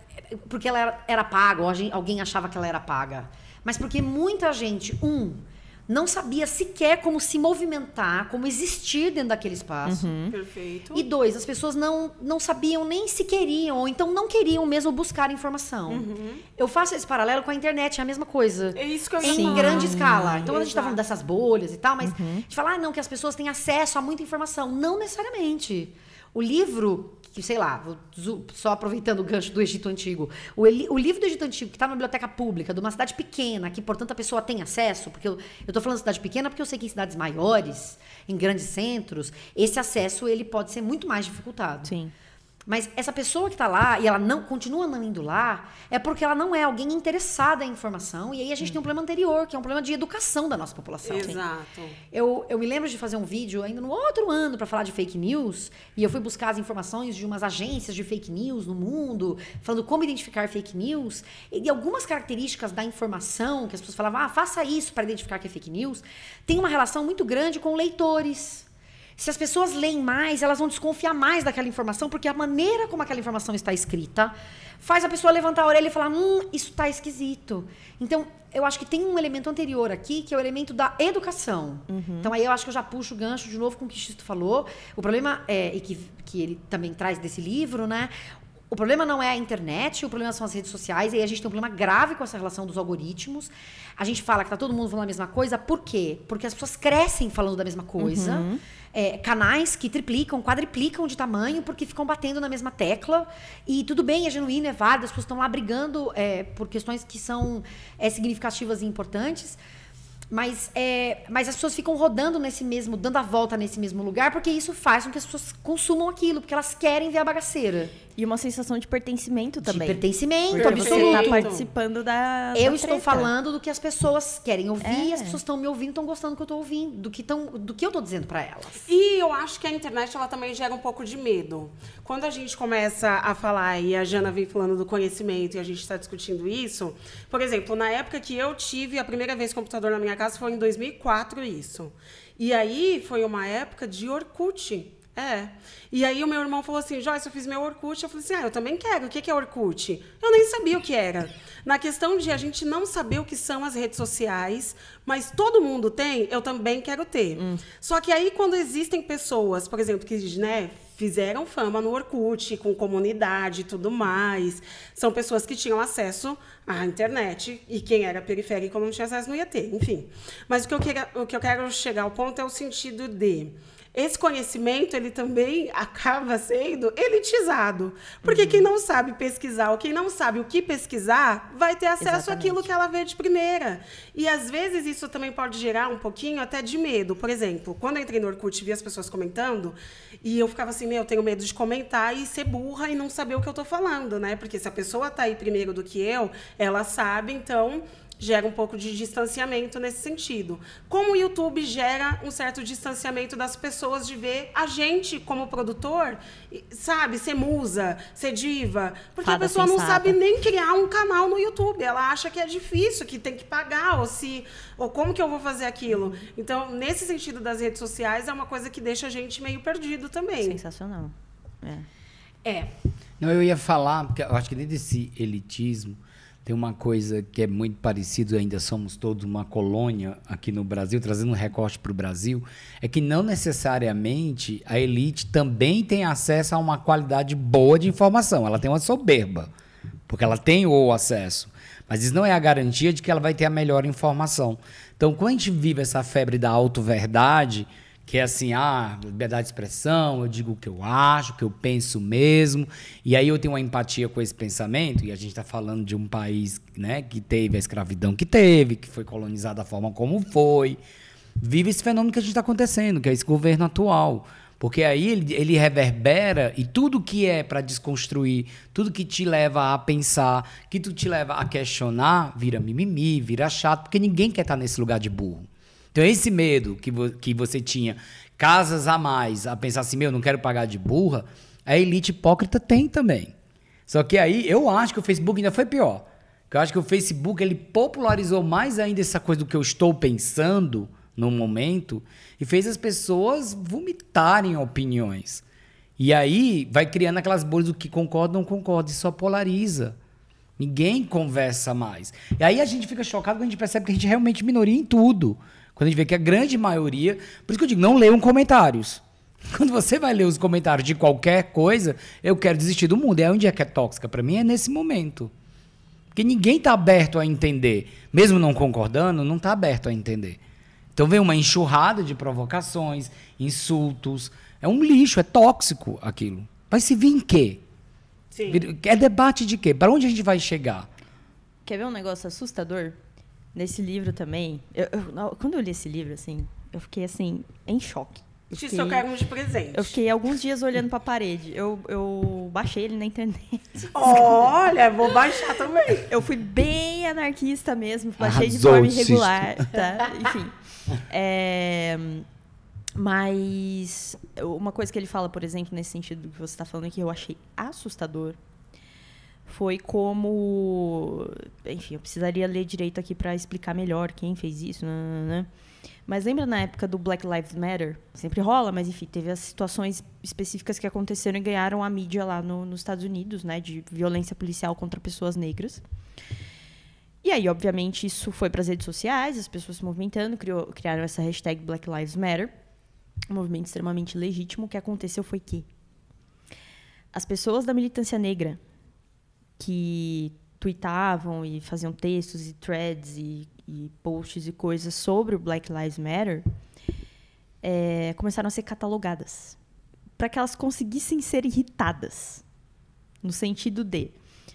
era paga, ou alguém achava que ela era paga. Mas porque muita gente, não sabia sequer como se movimentar, como existir dentro daquele espaço. Perfeito. E 2, as pessoas não sabiam nem se queriam, ou então não queriam mesmo buscar informação. Eu faço esse paralelo com a internet, é a mesma coisa. É isso que eu ia Em falar. grande escala. Então, a gente tá Exato. falando dessas bolhas e tal, mas a gente fala, não, que as pessoas têm acesso a muita informação. Não necessariamente. O livro, que sei lá, só aproveitando o gancho do Egito Antigo, o livro do Egito Antigo, que está na biblioteca pública, de uma cidade pequena, que, portanto, a pessoa tem acesso, porque eu tô falando de cidade pequena porque eu sei que em cidades maiores, em grandes centros, esse acesso ele pode ser muito mais dificultado. Sim. Mas essa pessoa que está lá e ela continua não indo lá, é porque ela não é alguém interessada em informação. E aí a gente tem um problema anterior, que é um problema de educação da nossa população. Exato. Eu me lembro de fazer um vídeo ainda no outro ano para falar de fake news. E eu fui buscar as informações de umas agências de fake news no mundo, falando como identificar fake news. E algumas características da informação, que as pessoas falavam, faça isso para identificar que é fake news, tem uma relação muito grande com leitores. Se as pessoas leem mais, elas vão desconfiar mais daquela informação, porque a maneira como aquela informação está escrita faz a pessoa levantar a orelha e falar, isso está esquisito. Então, eu acho que tem um elemento anterior aqui, que é o elemento da educação. Então, aí eu acho que eu já puxo o gancho de novo com o que Xisto falou. O problema, e que ele também traz desse livro, né? O problema não é a internet, o problema são as redes sociais, e aí a gente tem um problema grave com essa relação dos algoritmos. A gente fala que tá todo mundo falando a mesma coisa, por quê? Porque as pessoas crescem falando da mesma coisa. Canais que triplicam, quadriplicam de tamanho, porque ficam batendo na mesma tecla. E tudo bem, é genuíno, é válido, as pessoas estão lá brigando por questões que são significativas e importantes. Mas as pessoas ficam rodando dando a volta nesse mesmo lugar, porque isso faz com que as pessoas consumam aquilo, porque elas querem ver a bagaceira. E uma sensação de pertencimento também. De pertencimento, Porque você absoluto. tá participando da Eu da estou treta. falando do que as pessoas querem ouvir, e as pessoas estão me ouvindo, estão gostando do que eu estou ouvindo, do que eu estou dizendo para elas. E eu acho que a internet ela também gera um pouco de medo. Quando a gente começa a falar, e a Jana vem falando do conhecimento, e a gente está discutindo isso, por exemplo, na época que eu tive a primeira vez computador na minha casa, foi em 2004 isso. E aí foi uma época de Orkut. E aí o meu irmão falou assim, Joyce, eu fiz meu Orkut. Eu falei assim, eu também quero. O que é Orkut? Eu nem sabia o que era. Na questão de a gente não saber o que são as redes sociais, mas todo mundo tem, eu também quero ter. Só que aí quando existem pessoas, por exemplo, que fizeram fama no Orkut, com comunidade e tudo mais, são pessoas que tinham acesso à internet, e quem era periférico não tinha acesso, não ia ter, enfim. Mas o que eu quero chegar ao ponto é o sentido de... Esse conhecimento, ele também acaba sendo elitizado. Porque quem não sabe pesquisar, ou quem não sabe o que pesquisar, vai ter acesso àquilo que ela vê de primeira. E, às vezes, isso também pode gerar um pouquinho até de medo. Por exemplo, quando eu entrei no Orkut e vi as pessoas comentando, e eu ficava assim, eu tenho medo de comentar e ser burra e não saber o que eu estou falando, né? Porque se a pessoa está aí primeiro do que eu, ela sabe, então... gera um pouco de distanciamento nesse sentido. Como o YouTube gera um certo distanciamento das pessoas de ver a gente como produtor, sabe, ser musa, ser diva, porque Fada a pessoa não sensata. sabe nem criar um canal no YouTube, ela acha que é difícil, que tem que pagar, ou como que eu vou fazer aquilo. Então, nesse sentido das redes sociais, é uma coisa que deixa a gente meio perdido também. Sensacional. Não, eu ia falar, porque eu acho que dentro desse elitismo tem uma coisa que é muito parecida, ainda somos todos uma colônia aqui no Brasil, trazendo um recorte para o Brasil, é que não necessariamente a elite também tem acesso a uma qualidade boa de informação. Ela tem uma soberba, porque ela tem o acesso. Mas isso não é a garantia de que ela vai ter a melhor informação. Então, quando a gente vive essa febre da auto-verdade, que é assim, liberdade de expressão, eu digo o que eu acho, o que eu penso mesmo, e aí eu tenho uma empatia com esse pensamento, e a gente está falando de um país, né, que teve a escravidão que teve, que foi colonizado da forma como foi, vive esse fenômeno que a gente está acontecendo, que é esse governo atual. Porque aí ele reverbera e tudo que é para desconstruir, tudo que te leva a pensar, que tu te leva a questionar, vira mimimi, vira chato, porque ninguém quer estar nesse lugar de burro. Então esse medo que você tinha, casas a mais, a pensar assim, não quero pagar de burra, a elite hipócrita tem também. Só que aí eu acho que o Facebook ainda foi pior. Eu acho que o Facebook ele popularizou mais ainda essa coisa do que eu estou pensando no momento e fez as pessoas vomitarem opiniões. E aí vai criando aquelas bolhas do que concorda ou não concorda e só polariza. Ninguém conversa mais. E aí a gente fica chocado quando a gente percebe que a gente é realmente minoria em tudo. Quando a gente vê que a grande maioria... Por isso que eu digo, não leiam comentários. Quando você vai ler os comentários de qualquer coisa, eu quero desistir do mundo. É onde é que é tóxica? Para mim é nesse momento. Porque ninguém está aberto a entender. Mesmo não concordando, não está aberto a entender. Então vem uma enxurrada de provocações, insultos. É um lixo, é tóxico aquilo. Vai se vir em quê? Sim. É debate de quê? Para onde a gente vai chegar? Quer ver um negócio assustador? Nesse livro também. Quando eu li esse livro, assim, eu fiquei assim, em choque. Te socaram de presente. Eu fiquei alguns dias olhando pra parede. Eu baixei ele na internet. Olha, vou baixar também. Eu fui bem anarquista mesmo. Baixei de Arrasou, forma irregular. Tá? Enfim. Mas uma coisa que ele fala, por exemplo, nesse sentido do que você está falando, que eu achei assustador, foi como... Enfim, eu precisaria ler direito aqui para explicar melhor quem fez isso, né? Mas lembra na época do Black Lives Matter? Sempre rola, mas enfim, teve as situações específicas que aconteceram e ganharam a mídia lá nos Estados Unidos, né? De violência policial contra pessoas negras. E aí, obviamente, isso foi para as redes sociais, as pessoas se movimentando, criaram essa hashtag Black Lives Matter. Um movimento extremamente legítimo. O que aconteceu foi que as pessoas da militância negra que tweetavam e faziam textos e threads e posts e coisas sobre o Black Lives Matter começaram a ser catalogadas para que elas conseguissem ser irritadas, no sentido de,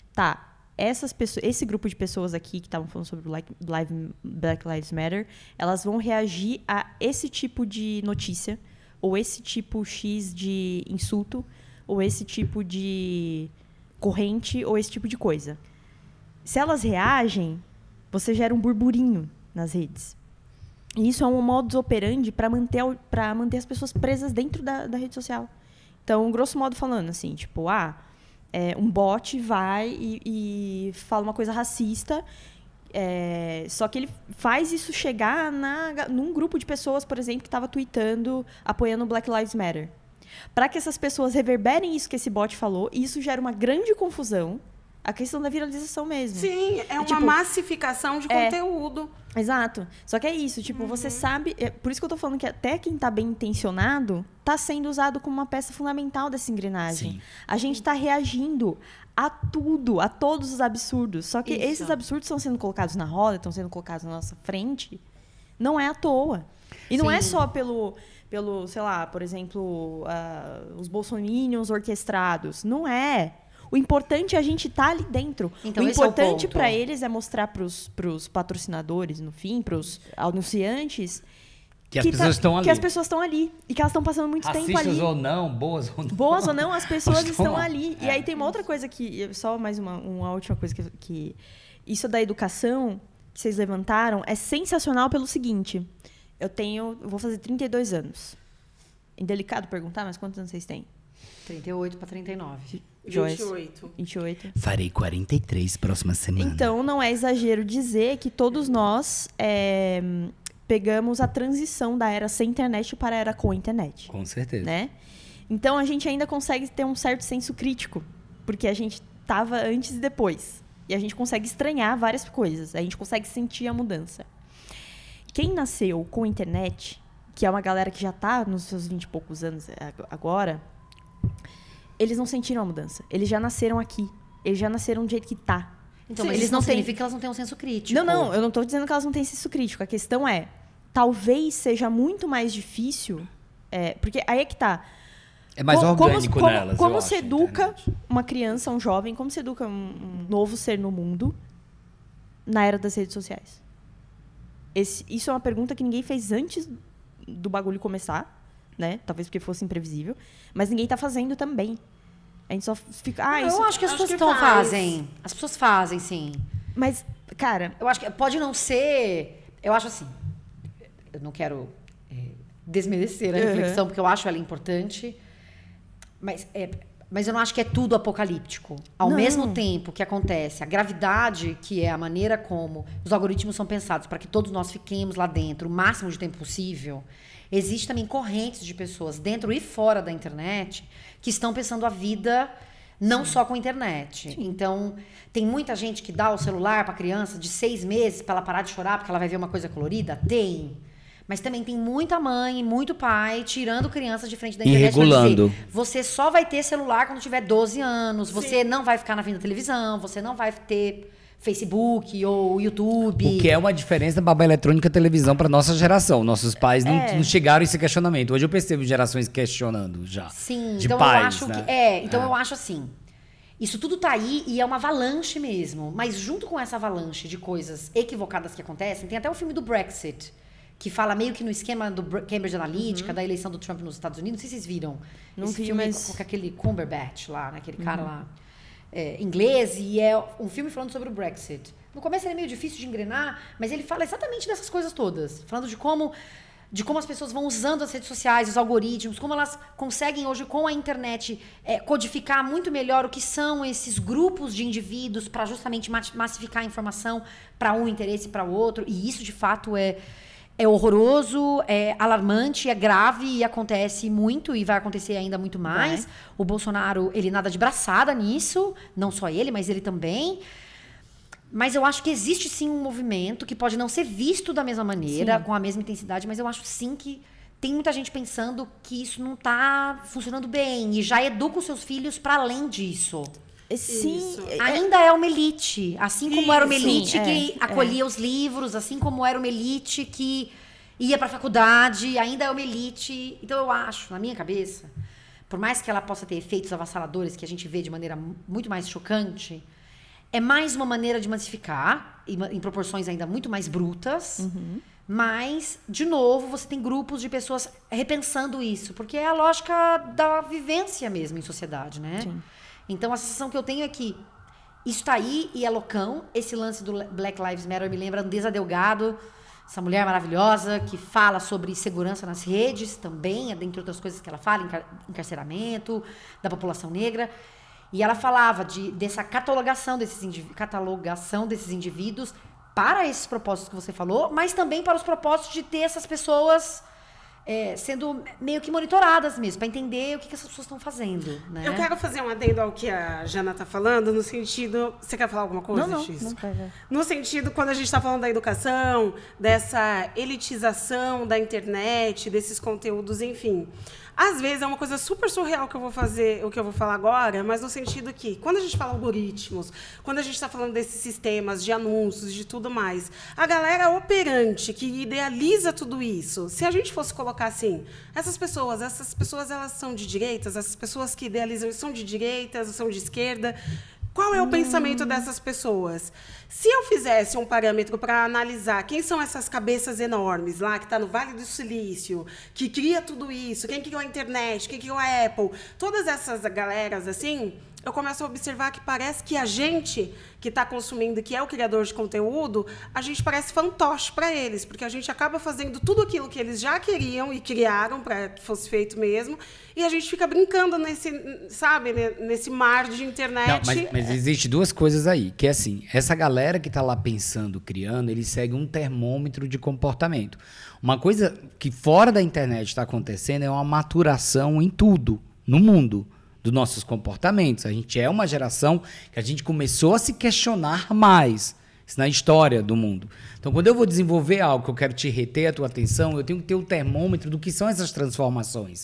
esse grupo de pessoas aqui que estavam falando sobre Black Lives Matter, elas vão reagir a esse tipo de notícia, ou esse tipo X de insulto, ou esse tipo de corrente, ou esse tipo de coisa. Se elas reagem, você gera um burburinho nas redes. E isso é um modus operandi para manter as pessoas presas dentro da rede social. Então, grosso modo falando, assim, tipo, um bot vai e fala uma coisa racista, só que ele faz isso chegar num grupo de pessoas, por exemplo, que estava tweetando, apoiando o Black Lives Matter. Para que essas pessoas reverberem isso que esse bot falou, e isso gera uma grande confusão, a questão da viralização mesmo. Sim, é uma massificação de conteúdo. Exato. Só que é isso, você sabe... por isso que eu tô falando que até quem tá bem intencionado tá sendo usado como uma peça fundamental dessa engrenagem. Sim. A gente tá reagindo a tudo, a todos os absurdos. Só que esses absurdos estão sendo colocados na roda, estão sendo colocados na nossa frente, não é à toa. E não é só pelo, sei lá, por exemplo, os bolsominions orquestrados. Não é. O importante é a gente estar ali dentro. Então, o importante para eles é mostrar para os patrocinadores, no fim, para os anunciantes, que as pessoas estão ali. Que as pessoas estão ali. E que elas estão passando muito tempo ali. Racistas ou não, boas ou não. Boas ou não, as pessoas estão ali. E aí tem uma outra coisa que... Só mais uma última coisa que... Isso da educação que vocês levantaram é sensacional pelo seguinte. Eu vou fazer 32 anos. Indelicado perguntar, mas quantos anos vocês têm? 38 para 39. 28. Farei 43 próxima semana. Então, não é exagero dizer que todos nós pegamos a transição da era sem internet para a era com internet. Com certeza. Né? Então, a gente ainda consegue ter um certo senso crítico, porque a gente estava antes e depois. E a gente consegue estranhar várias coisas. A gente consegue sentir a mudança. Quem nasceu com internet, que é uma galera que já está nos seus 20 e poucos anos agora... Eles não sentiram a mudança. Eles já nasceram aqui. Eles já nasceram do jeito que tá. Então, Sim, mas eles isso não não têm- significa que elas não têm um senso crítico. Não, eu não tô dizendo que elas não têm senso crítico. A questão é, talvez seja muito mais difícil, porque aí é que tá. É mais orgânico nelas, Como eu se acho, a educa internet. uma criança, um jovem, como se educa um novo ser no mundo na era das redes sociais? Isso é uma pergunta que ninguém fez antes do bagulho começar, né? Talvez porque fosse imprevisível. Mas ninguém tá fazendo também. A gente só fica... Eu acho que as acho pessoas que fazem. As pessoas fazem, sim. Mas, cara... Eu acho que pode não ser... Eu acho assim... Eu não quero desmerecer a reflexão, porque eu acho ela importante. Mas eu não acho que é tudo apocalíptico. Ao Não. mesmo tempo que acontece a gravidade, que é a maneira como os algoritmos são pensados para que todos nós fiquemos lá dentro o máximo de tempo possível, existe também correntes de pessoas dentro e fora da internet que estão pensando a vida não só com a internet. Então, tem muita gente que dá o celular para a criança de 6 meses para ela parar de chorar porque ela vai ver uma coisa colorida? Tem. Mas também tem muita mãe e muito pai tirando crianças de frente da internet. pra regulando. dizer, você só vai ter celular quando tiver 12 anos. Você não vai ficar na frente da televisão. Você não vai ter Facebook ou YouTube. O que é uma diferença da babá eletrônica e televisão para nossa geração. Nossos pais não chegaram a esse questionamento. Hoje eu percebo gerações questionando já. Sim, de então pais, eu acho né? que. Eu acho assim. Isso tudo tá aí e é uma avalanche mesmo. Mas junto com essa avalanche de coisas equivocadas que acontecem, tem até o filme do Brexit, que fala meio que no esquema do Cambridge Analytica, da eleição do Trump nos Estados Unidos. Não sei se vocês viram. Não esse vi, filme mas... com aquele Cumberbatch lá, né? Aquele cara lá, inglês. E é um filme falando sobre o Brexit. No começo ele é meio difícil de engrenar, mas ele fala exatamente dessas coisas todas. Falando de como as pessoas vão usando as redes sociais, os algoritmos, como elas conseguem hoje com a internet codificar muito melhor o que são esses grupos de indivíduos para justamente massificar a informação para um interesse e para o outro. E isso, de fato, é horroroso, é alarmante, é grave e acontece muito e vai acontecer ainda muito mais. O Bolsonaro, ele nada de braçada nisso, não só ele, mas ele também. Mas eu acho que existe sim um movimento que pode não ser visto da mesma maneira, com a mesma intensidade, mas eu acho sim que tem muita gente pensando que isso não está funcionando bem e já educa os seus filhos para além disso. Sim, Isso. Ainda é uma elite, assim como era uma Isso, elite que acolhia os livros, assim como era uma elite que ia para a faculdade, ainda é uma elite. Então eu acho, na minha cabeça, por mais que ela possa ter efeitos avassaladores que a gente vê de maneira muito mais chocante, é mais uma maneira de massificar, em proporções ainda muito mais brutas, mas, de novo, você tem grupos de pessoas repensando isso, porque é a lógica da vivência mesmo em sociedade, né? Sim. Então, a sensação que eu tenho é que isso tá aí e é loucão. Esse lance do Black Lives Matter me lembra Andresa Delgado, essa mulher maravilhosa que fala sobre segurança nas redes também, dentre outras coisas que ela fala, encarceramento da população negra. E ela falava dessa catalogação desses indivíduos para esses propósitos que você falou, mas também para os propósitos de ter essas pessoas sendo meio que monitoradas mesmo, para entender o que essas pessoas estão fazendo, né? Eu quero fazer um adendo ao que a Jana está falando, no sentido... Você quer falar alguma coisa, Não, X? não. No sentido, quando a gente está falando da educação, dessa elitização da internet, desses conteúdos, enfim... Às vezes é uma coisa super surreal que eu vou fazer, o que eu vou falar agora, mas no sentido que, quando a gente fala algoritmos, quando a gente está falando desses sistemas de anúncios, de tudo mais, a galera operante que idealiza tudo isso, se a gente fosse colocar assim, essas pessoas elas são de direitas, essas pessoas que idealizam são de direitas, são de esquerda. Qual é o pensamento dessas pessoas? Se eu fizesse um parâmetro para analisar quem são essas cabeças enormes lá, que está no Vale do Silício, que cria tudo isso, quem criou a internet, quem criou a Apple, todas essas galeras assim, eu começo a observar que parece que a gente que está consumindo, que é o criador de conteúdo, a gente parece fantoche para eles, porque a gente acaba fazendo tudo aquilo que eles já queriam e criaram para que fosse feito mesmo, e a gente fica brincando nesse mar de internet. Não, mas existe duas coisas aí, que é assim, essa galera que está lá pensando, criando, eles seguem um termômetro de comportamento. Uma coisa que fora da internet está acontecendo é uma maturação em tudo, no mundo, dos nossos comportamentos. A gente é uma geração que a gente começou a se questionar mais isso na história do mundo. Então, quando eu vou desenvolver algo que eu quero te reter a tua atenção, eu tenho que ter o termômetro do que são essas transformações.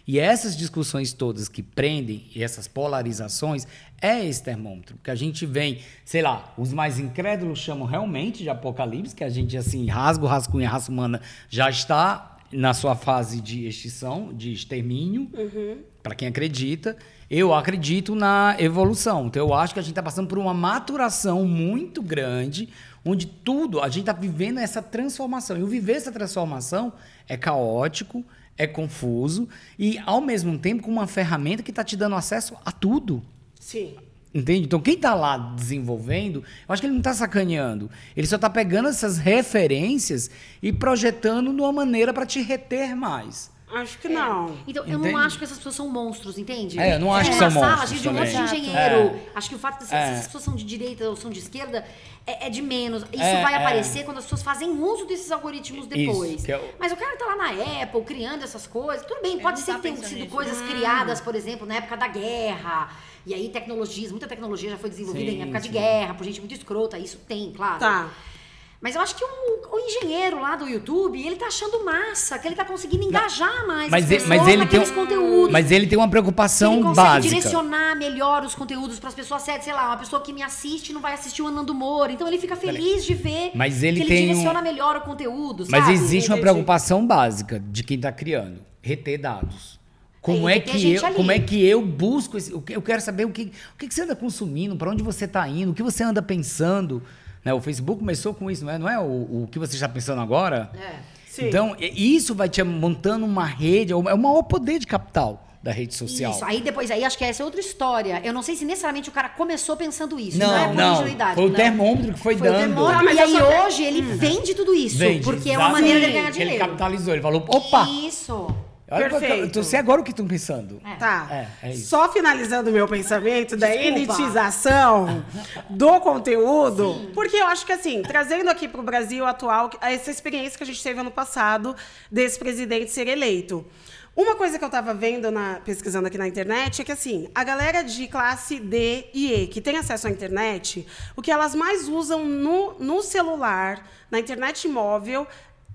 E essas discussões todas que prendem, e essas polarizações, é esse termômetro. Que a gente vem, sei lá, os mais incrédulos chamam realmente de apocalipse, que a gente, assim, rascunha, a raça humana já está na sua fase de extinção, de extermínio, para quem acredita. Eu acredito na evolução. Então, eu acho que a gente está passando por uma maturação muito grande, onde tudo, a gente está vivendo essa transformação. E o viver essa transformação é caótico, é confuso e, ao mesmo tempo, com uma ferramenta que está te dando acesso a tudo. Sim. Entende? Então, quem está lá desenvolvendo, eu acho que ele não está sacaneando. Ele só está pegando essas referências e projetando de uma maneira para te reter mais. Acho que não. Então, eu Entende? não acho que essas pessoas são monstros, entende? Eu não acho que são sala, monstros de um monte de também. engenheiro. Acho que o fato de se as pessoas são de direita ou são de esquerda é de menos. Isso vai aparecer quando as pessoas fazem uso desses algoritmos depois. Isso, que é Mas o cara que tá lá na Apple criando essas coisas, tudo bem, pode ser que tenham sido coisas criadas, por exemplo, na época da guerra. E aí muita tecnologia já foi desenvolvida em época de guerra, por gente muito escrota. Isso tem, claro. Tá. Mas eu acho que o engenheiro lá do YouTube, ele tá achando massa, que ele tá conseguindo engajar mais Mas as ele- pessoas mas ele naqueles tem conteúdos. Mas ele tem uma preocupação Ele consegue básica. direcionar melhor os conteúdos para as pessoas certas. Sei lá, uma pessoa que me assiste não vai assistir o Nando Moura. Então ele fica feliz de ver Mas ele que ele tem direciona melhor o conteúdo, Mas sabe? existe uma Entendi. preocupação básica de quem está criando, reter dados. Como Aí é tem que gente eu, ali. como é que eu busco eu quero saber o que você anda consumindo, para onde você está indo, o que você anda pensando, né? O Facebook começou com isso, não é o que você está pensando agora? Sim. Então, isso vai te montando uma rede, é o maior poder de capital da rede social. Isso, aí acho que essa é outra história. Eu não sei se necessariamente o cara começou pensando isso. Não, é por Não, ingenuidade. foi o Não. termômetro que foi Foi o dando. termômetro, mas e eu aí só- hoje ele vende tudo isso. Vende, porque é uma exato. maneira de ganhar Ele dinheiro. capitalizou, ele falou, opa, Isso. olha, Perfeito. eu sei agora o que estão pensando. Tá. É isso. Só finalizando o meu pensamento da Desculpa. elitização do conteúdo, porque eu acho que, assim, trazendo aqui para o Brasil atual, essa experiência que a gente teve ano passado desse presidente ser eleito. Uma coisa que eu estava vendo, pesquisando aqui na internet, é que, assim, a galera de classe D e E, que tem acesso à internet, o que elas mais usam no celular, na internet móvel,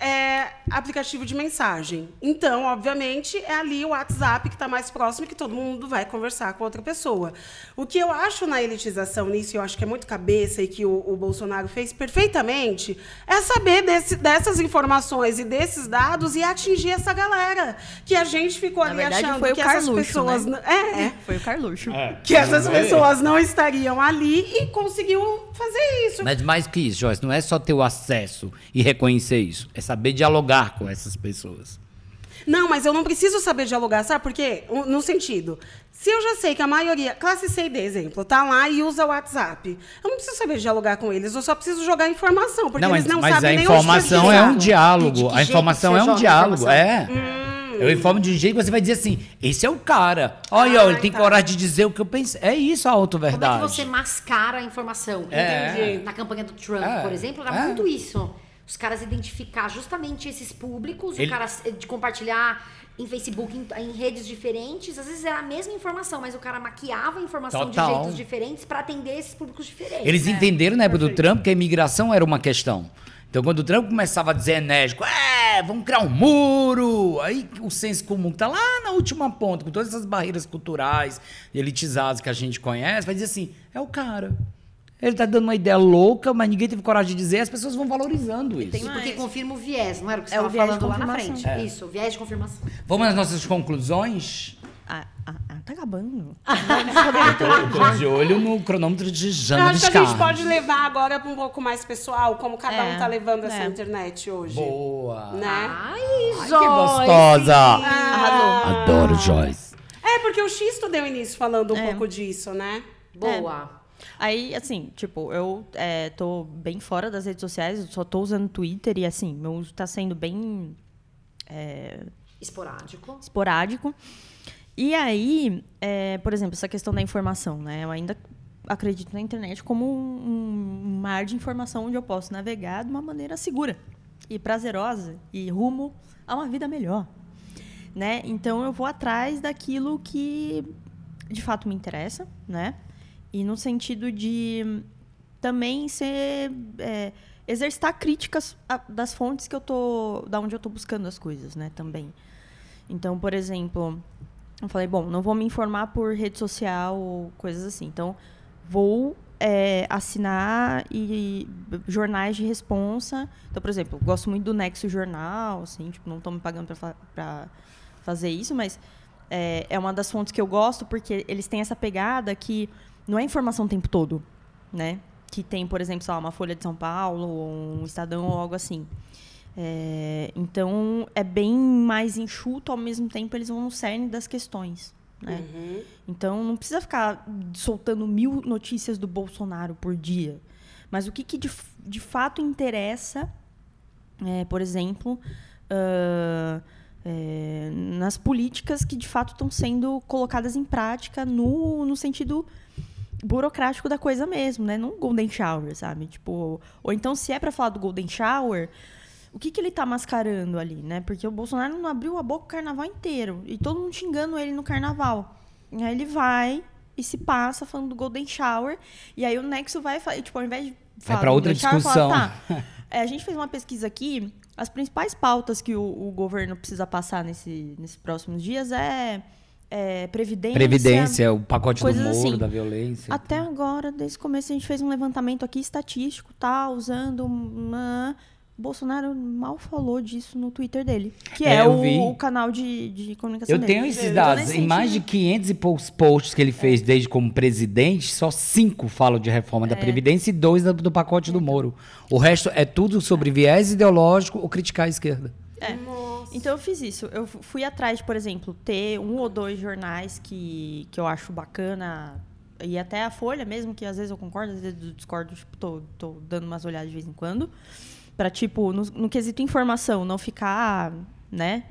é aplicativo de mensagem. Então, obviamente, é ali o WhatsApp que está mais próximo, que todo mundo vai conversar com outra pessoa. O que eu acho na elitização nisso, e eu acho que é muito cabeça e que o Bolsonaro fez perfeitamente, é saber dessas informações e desses dados e atingir essa galera. Que a gente ficou Na ali verdade, achando foi o que essas Carluxo, pessoas... né? Foi o Carluxo. Que essas pessoas não estariam ali e conseguiu fazer isso. Mas mais que isso, Joyce, não é só ter o acesso e reconhecer isso, é saber dialogar com essas pessoas. Não, mas eu não preciso saber dialogar, sabe por quê? No sentido, se eu já sei que a maioria, classe C e D, exemplo, tá lá e usa o WhatsApp, eu não preciso saber dialogar com eles, eu só preciso jogar informação, porque eles não mas sabem a nem onde informação pesquisar. é um E de diálogo. que A jeito informação você é um joga a diálogo. informação? Eu informo de um jeito que você vai dizer assim: esse é o cara. Olha, ele tem tá. coragem de dizer o que eu pensei. É isso a Como é auto-verdade. que você mascara a informação? É. Na campanha do Trump, É. por exemplo, era É. muito isso. Os caras identificar justamente esses públicos, o cara de compartilhar em Facebook, em redes diferentes. Às vezes era a mesma informação, mas o cara maquiava a informação Total. de jeitos diferentes para atender esses públicos diferentes. Eles entenderam na época do Trump que a imigração era uma questão. Então, quando o Trump começava a dizer enérgico, vamos criar um muro, aí o senso comum que tá lá na última ponta, com todas essas barreiras culturais e elitizadas que a gente conhece, vai dizer assim, é o cara. Ele tá dando uma ideia louca, mas ninguém teve coragem de dizer, as pessoas vão valorizando isso. E porque confirma o viés, não era o que você É o estava viés de falando lá na confirmação. frente. Isso, o viés de confirmação. Vamos às nossas conclusões? Tá acabando. Eu tô de olho no cronômetro de Eu Jana acho que a gente Viscardi. pode levar agora para um pouco mais pessoal, como cada um tá levando essa É. internet hoje. Boa. Né? Ai, Ai, que Joyce! gostosa. Arrasou. Adoro Joyce. É, porque o Xisto deu início falando um pouco disso, né? Boa. Aí, assim, tipo, eu tô bem fora das redes sociais, eu só tô usando Twitter e, assim, meu uso tá sendo bem Esporádico. esporádico. E aí, por exemplo, essa questão da informação, né? Eu ainda acredito na internet como um mar de informação onde eu posso navegar de uma maneira segura e prazerosa e rumo a uma vida melhor, né? Então, eu vou atrás daquilo que, de fato, me interessa, né? E no sentido de também exercitar críticas das fontes da onde eu tô buscando as coisas, né? Também. Então, por exemplo, eu falei, bom, não vou me informar por rede social ou coisas assim. Então, vou assinar jornais de responsa. Então, por exemplo, gosto muito do Nexo Jornal, assim, tipo, não estão me pagando para fazer isso, mas é uma das fontes que eu gosto, porque eles têm essa pegada que não é informação o tempo todo, né? Que tem, por exemplo, sei lá, uma Folha de São Paulo, ou um Estadão, ou algo assim. Então, é bem mais enxuto, ao mesmo tempo eles vão no cerne das questões, né? Então, não precisa ficar soltando 1000 notícias do Bolsonaro por dia. Mas o que de fato interessa, por exemplo, nas políticas que de fato estão sendo colocadas em prática no sentido burocrático da coisa mesmo, né? Não Golden Shower, sabe? Tipo, ou então, se é para falar do Golden Shower, o que ele tá mascarando ali, né? Porque o Bolsonaro não abriu a boca o carnaval inteiro. E todo mundo xingando ele no carnaval. E aí ele vai e se passa falando do Golden Shower. E aí o Nexo vai, tipo, ao invés de falar pra outra discussão. Fala, tá, a gente fez uma pesquisa aqui. As principais pautas que o governo precisa passar nesses próximos dias Previdência, o pacote do Moro, assim. da violência. Até agora, desde o começo, a gente fez um levantamento aqui estatístico, tá? Usando Bolsonaro mal falou disso no Twitter dele, que é o canal de comunicação dele. Eu tenho esses dados. Em mais de 500 e poucos posts que ele fez desde como presidente, só 5 falam de reforma da Previdência e 2 do pacote do Moro. O resto é tudo sobre viés ideológico ou criticar a esquerda. Então eu fiz isso. Eu fui atrás de, por exemplo, ter 1 ou 2 jornais que eu acho bacana, e até a Folha mesmo, que às vezes eu concordo, às vezes eu discordo, tipo, tô dando umas olhadas de vez em quando, para, tipo, no quesito informação, não ficar, né?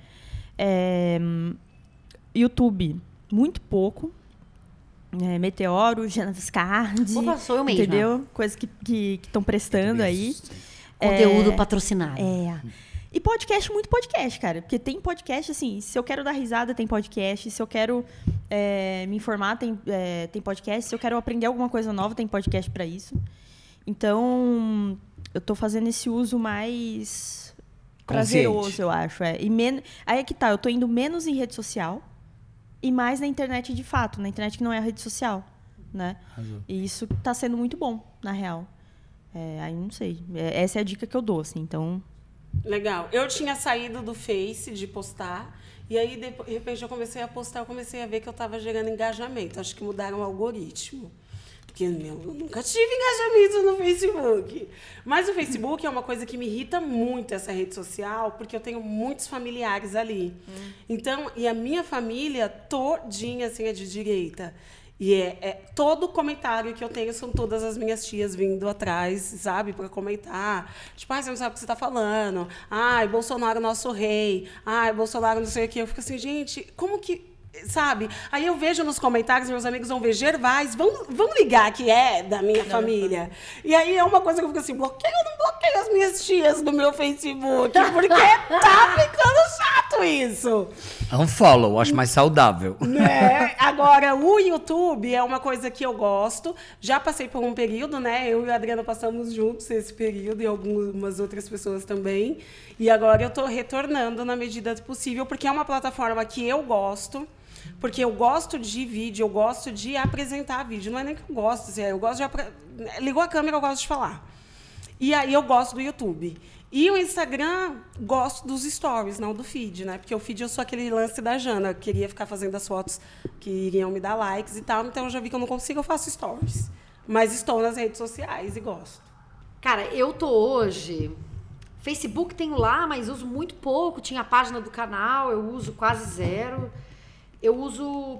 YouTube, muito pouco. Meteoro, Jana Viscardi. Opa, sou eu mesma. Entendeu? Coisas que estão prestando aí. Conteúdo patrocinado. E podcast, muito podcast, cara. Porque tem podcast, assim, se eu quero dar risada, tem podcast. Se eu quero me informar, tem podcast. Se eu quero aprender alguma coisa nova, tem podcast para isso. Então, eu tô fazendo esse uso mais prazeroso, eu acho. Aí é que tá, eu tô indo menos em rede social e mais na internet de fato. Na internet que não é a rede social, né? E isso tá sendo muito bom, na real. Aí não sei. Essa é a dica que eu dou, assim, então... Legal. Eu tinha saído do Face de postar, e aí, de repente, eu comecei a postar, eu comecei a ver que eu estava gerando engajamento. Acho que mudaram o algoritmo. Porque eu nunca tive engajamento no Facebook. Mas o Facebook é uma coisa que me irrita muito, essa rede social, porque eu tenho muitos familiares ali. Então, e a minha família todinha, assim, é de direita. E todo comentário que eu tenho são todas as minhas tias vindo atrás, sabe, para comentar. Tipo, você não sabe o que você está falando. Ai, Bolsonaro nosso rei. Ai, Bolsonaro não sei o quê. Eu fico assim, gente, como que... Sabe? Aí eu vejo nos comentários, meus amigos vão ver Gervais, vão ligar que é da minha família. E aí é uma coisa que eu fico assim, bloqueio ou não bloqueio as minhas tias do meu Facebook? Porque tá ficando chato isso. Unfollow, acho mais saudável. Né? Agora, o YouTube é uma coisa que eu gosto. Já passei por um período, né? Eu e a Adriana passamos juntos esse período e algumas outras pessoas também. E agora eu tô retornando na medida do possível, porque é uma plataforma que eu gosto. Porque eu gosto de vídeo, eu gosto de apresentar vídeo. Não é nem que eu gosto, assim, eu gosto de... Ligou a câmera, eu gosto de falar. E aí eu gosto do YouTube. E o Instagram, gosto dos stories, não do feed, né? Porque o feed eu sou aquele lance da Jana. Eu queria ficar fazendo as fotos que iriam me dar likes e tal. Então eu já vi que eu não consigo, eu faço stories. Mas estou nas redes sociais e gosto. Cara, eu tô hoje... Facebook tenho lá, mas uso muito pouco. Tinha a página do canal, eu uso quase zero. Eu uso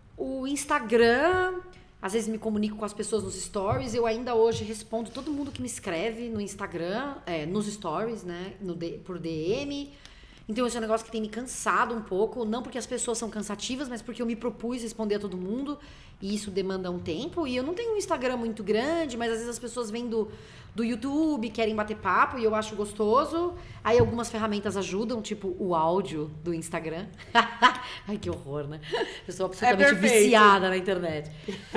o Instagram, às vezes me comunico com as pessoas nos stories. Eu ainda hoje respondo todo mundo que me escreve no Instagram, nos stories, né? Por DM. Então, esse é um negócio que tem me cansado um pouco. Não porque as pessoas são cansativas, mas porque eu me propus responder a todo mundo. E isso demanda um tempo. E eu não tenho um Instagram muito grande, mas às vezes as pessoas vêm do YouTube, querem bater papo, e eu acho gostoso. Aí algumas ferramentas ajudam, tipo o áudio do Instagram. Ai, que horror, né? Eu sou absolutamente viciada na internet.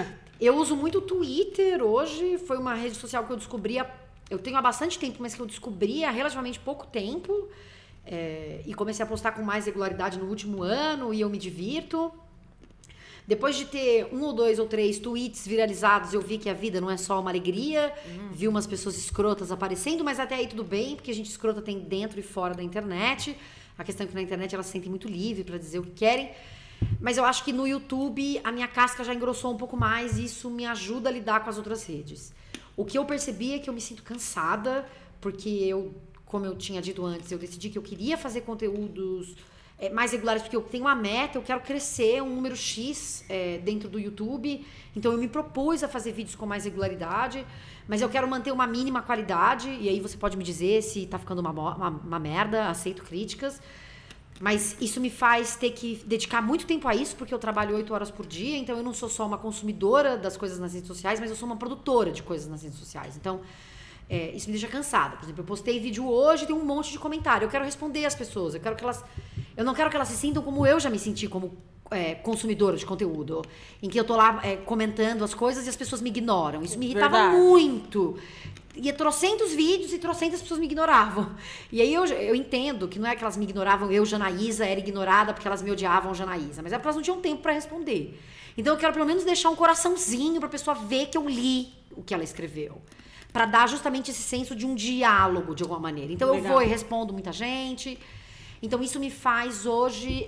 Eu uso muito o Twitter hoje. Foi uma rede social que eu descobri... Eu tenho há bastante tempo, mas que eu descobri há relativamente pouco tempo. E comecei a postar com mais regularidade no último ano e eu me divirto. Depois de ter 1 ou 2 ou 3 tweets viralizados, eu vi que a vida não é só uma alegria. Vi umas pessoas escrotas aparecendo, mas até aí tudo bem, porque a gente escrota tem dentro e fora da internet. A questão é que na internet elas se sentem muito livre para dizer o que querem. Mas eu acho que no YouTube a minha casca já engrossou um pouco mais e isso me ajuda a lidar com as outras redes. O que eu percebi é que eu me sinto cansada, porque como eu tinha dito antes, eu decidi que eu queria fazer conteúdos mais regulares, porque eu tenho uma meta, eu quero crescer um número X dentro do YouTube. Então eu me propus a fazer vídeos com mais regularidade, mas eu quero manter uma mínima qualidade, e aí você pode me dizer se tá ficando uma merda, aceito críticas. Mas isso me faz ter que dedicar muito tempo a isso, porque eu trabalho 8 horas por dia, então eu não sou só uma consumidora das coisas nas redes sociais, mas eu sou uma produtora de coisas nas redes sociais. Então, isso me deixa cansada. Por exemplo, eu postei vídeo hoje e tem um monte de comentário. Eu quero responder às pessoas, eu não quero que elas se sintam como eu já me senti como consumidora de conteúdo, em que eu tô lá comentando as coisas e as pessoas me ignoram. Isso me irritava muito. Ia trocentos vídeos e trocentas pessoas me ignoravam. E aí eu entendo que não é que elas me ignoravam, eu, Janaísa, era ignorada porque elas me odiavam, Janaísa. Mas é porque elas não tinham tempo pra responder. Então eu quero pelo menos deixar um coraçãozinho pra pessoa ver que eu li o que ela escreveu. Pra dar justamente esse senso de um diálogo, de alguma maneira. Então eu vou e respondo muita gente. Então isso me faz hoje...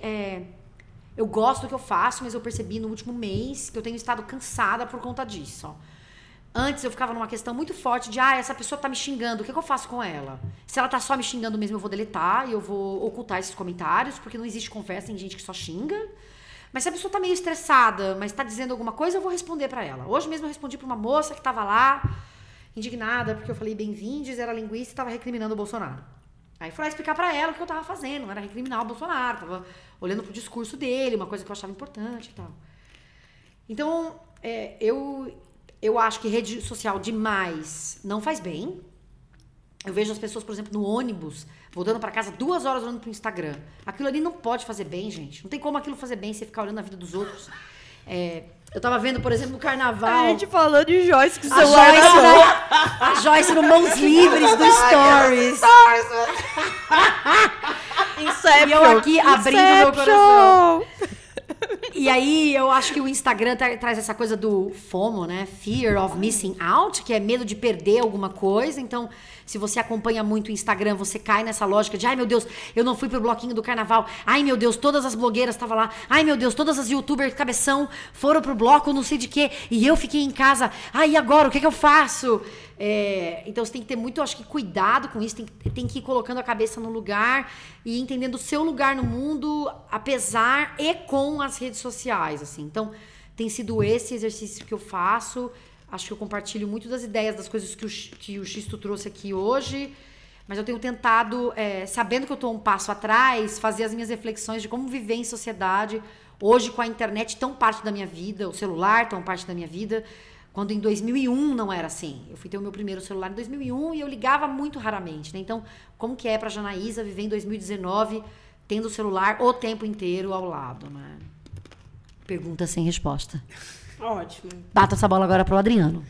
Eu gosto do que eu faço, mas eu percebi no último mês que eu tenho estado cansada por conta disso, ó. Antes eu ficava numa questão muito forte de essa pessoa tá me xingando, o que eu faço com ela? Se ela tá só me xingando mesmo, eu vou deletar e eu vou ocultar esses comentários, porque não existe conversa, tem gente que só xinga. Mas se a pessoa tá meio estressada, mas tá dizendo alguma coisa, eu vou responder pra ela. Hoje mesmo eu respondi pra uma moça que tava lá, indignada, porque eu falei bem-vindes, era linguista e tava recriminando o Bolsonaro. Aí fui lá explicar pra ela o que eu tava fazendo, não era recriminar o Bolsonaro, tava olhando pro discurso dele, uma coisa que eu achava importante e tal. Então, eu acho que rede social demais não faz bem. Eu vejo as pessoas, por exemplo, no ônibus, voltando pra casa 2 horas olhando pro Instagram. Aquilo ali não pode fazer bem, gente. Não tem como aquilo fazer bem, você ficar olhando a vida dos outros. Eu tava vendo, por exemplo, no carnaval... A gente falou de Joyce com o A celular Joyce, na mão. né? A Joyce no Mãos Livres do Stories. Inception. E eu aqui abrindo meu coração. E aí, eu acho que o Instagram traz essa coisa do FOMO, né? Fear of Missing Out, que é medo de perder alguma coisa. Então, se você acompanha muito o Instagram, você cai nessa lógica de, ai meu Deus, eu não fui pro bloquinho do carnaval. Ai meu Deus, todas as blogueiras estavam lá. Ai meu Deus, todas as youtubers cabeção foram pro bloco, não sei de quê. E eu fiquei em casa. Ai, e agora? O que eu faço? Então você tem que ter muito, acho que, cuidado com isso, tem que ir colocando a cabeça no lugar e entendendo o seu lugar no mundo, apesar e com as redes sociais, assim. Então, tem sido esse exercício que eu faço. Acho que eu compartilho muito das ideias, das coisas que o Xisto trouxe aqui hoje, mas eu tenho tentado, sabendo que eu estou um passo atrás, fazer as minhas reflexões de como viver em sociedade, hoje com a internet tão parte da minha vida, o celular tão parte da minha vida, quando em 2001 não era assim. Eu fui ter o meu primeiro celular em 2001 e eu ligava muito raramente, né? Então, como que é pra Janaísa viver em 2019 tendo o celular o tempo inteiro ao lado, né? Pergunta sem resposta. Ótimo. Bata essa bola agora pro Adriano.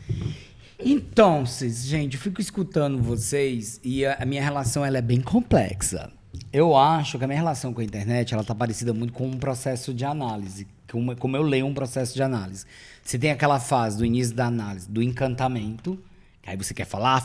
Então, gente, eu fico escutando vocês e a minha relação ela é bem complexa. Eu acho que a minha relação com a internet ela tá parecida muito com um processo de análise, como eu leio um processo de análise. Você tem aquela fase do início da análise, do encantamento, que aí você quer falar,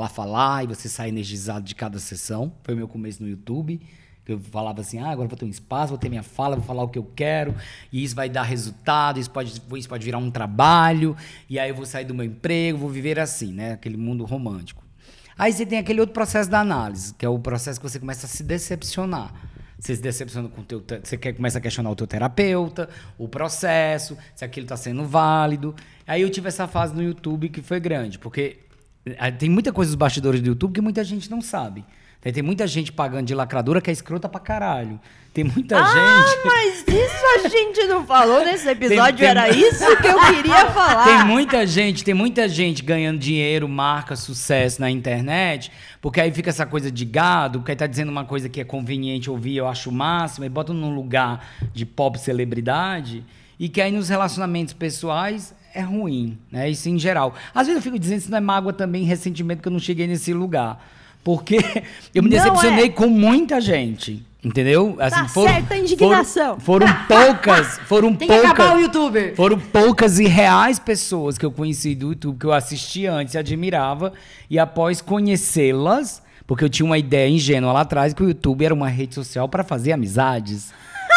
e você sai energizado de cada sessão. Foi o meu começo no YouTube, que eu falava assim, agora vou ter um espaço, vou ter minha fala, vou falar o que eu quero, e isso vai dar resultado, isso pode virar um trabalho, e aí eu vou sair do meu emprego, vou viver assim, né? Aquele mundo romântico. Aí você tem aquele outro processo da análise, que é o processo que você começa a se decepcionar. Você se decepciona com você começa a questionar o teu terapeuta, o processo, se aquilo está sendo válido. Aí eu tive essa fase no YouTube que foi grande, porque tem muita coisa dos bastidores do YouTube que muita gente não sabe. Tem muita gente pagando de lacradora que é escrota pra caralho. Tem muita gente... mas isso a gente não falou nesse episódio, era isso que eu queria falar. Tem muita gente ganhando dinheiro, marca, sucesso na internet, porque aí fica essa coisa de gado, porque aí tá dizendo uma coisa que é conveniente ouvir, eu acho o máximo, e bota num lugar de pop celebridade, e que aí nos relacionamentos pessoais é ruim, né? Isso em geral. Às vezes eu fico dizendo isso não é mágoa também, ressentimento, que eu não cheguei nesse lugar. Porque eu me decepcionei com muita gente. Entendeu? Assim, certa a indignação. Foram poucas. Tem que acabar o youtuber. Foram poucas e reais pessoas que eu conheci do YouTube, que eu assisti antes e admirava. E após conhecê-las, porque eu tinha uma ideia ingênua lá atrás que o YouTube era uma rede social para fazer amizades.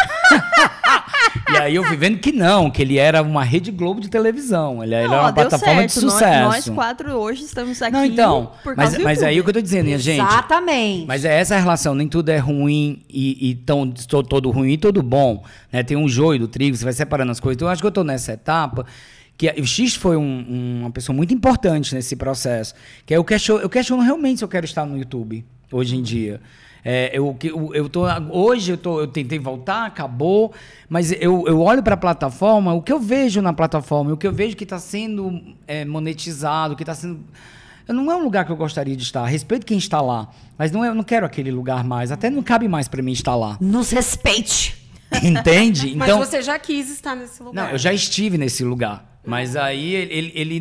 E aí eu fui vendo que não, que ele era uma Rede Globo de televisão. Ele era uma plataforma de sucesso. Nós 4 hoje estamos aqui por causa do mas aí o que eu tô dizendo, minha gente. Exatamente. Mas é essa relação, nem tudo é ruim e todo ruim e todo bom. Né? Tem um joio do trigo, você vai separando as coisas. Então eu acho que eu tô nessa etapa, que o X foi uma pessoa muito importante nesse processo. Que eu questiono realmente se eu quero estar no YouTube hoje em dia. Hoje eu tentei voltar, acabou, mas eu olho para a plataforma, o que eu vejo na plataforma, o que eu vejo que está sendo monetizado, que está sendo... Não é um lugar que eu gostaria de estar. Respeito quem está lá, mas eu não quero aquele lugar mais. Até não cabe mais para mim estar lá. Nos respeite. Entende? Então, mas você já quis estar nesse lugar. Não, eu já estive nesse lugar. Mas aí ele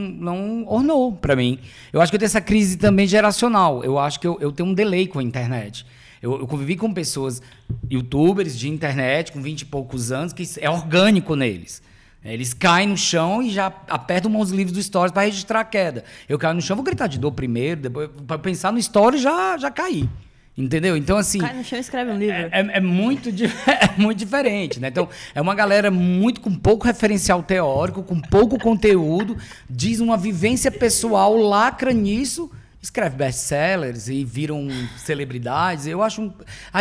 não ornou pra mim. Eu acho que eu tenho essa crise também geracional. Eu acho que eu tenho um delay com a internet. Eu convivi com pessoas, youtubers de internet, com 20 e poucos anos, que é orgânico neles. Eles caem no chão e já apertam os livros do Stories para registrar a queda. Eu caio no chão, vou gritar de dor primeiro, depois para pensar no Stories já caí. Entendeu? Então, assim... Cai no chão e escreve um livro. É muito diferente, né? Então, é uma galera com pouco referencial teórico, com pouco conteúdo, diz uma vivência pessoal, lacra nisso, escreve best-sellers e viram celebridades. Eu acho... Aí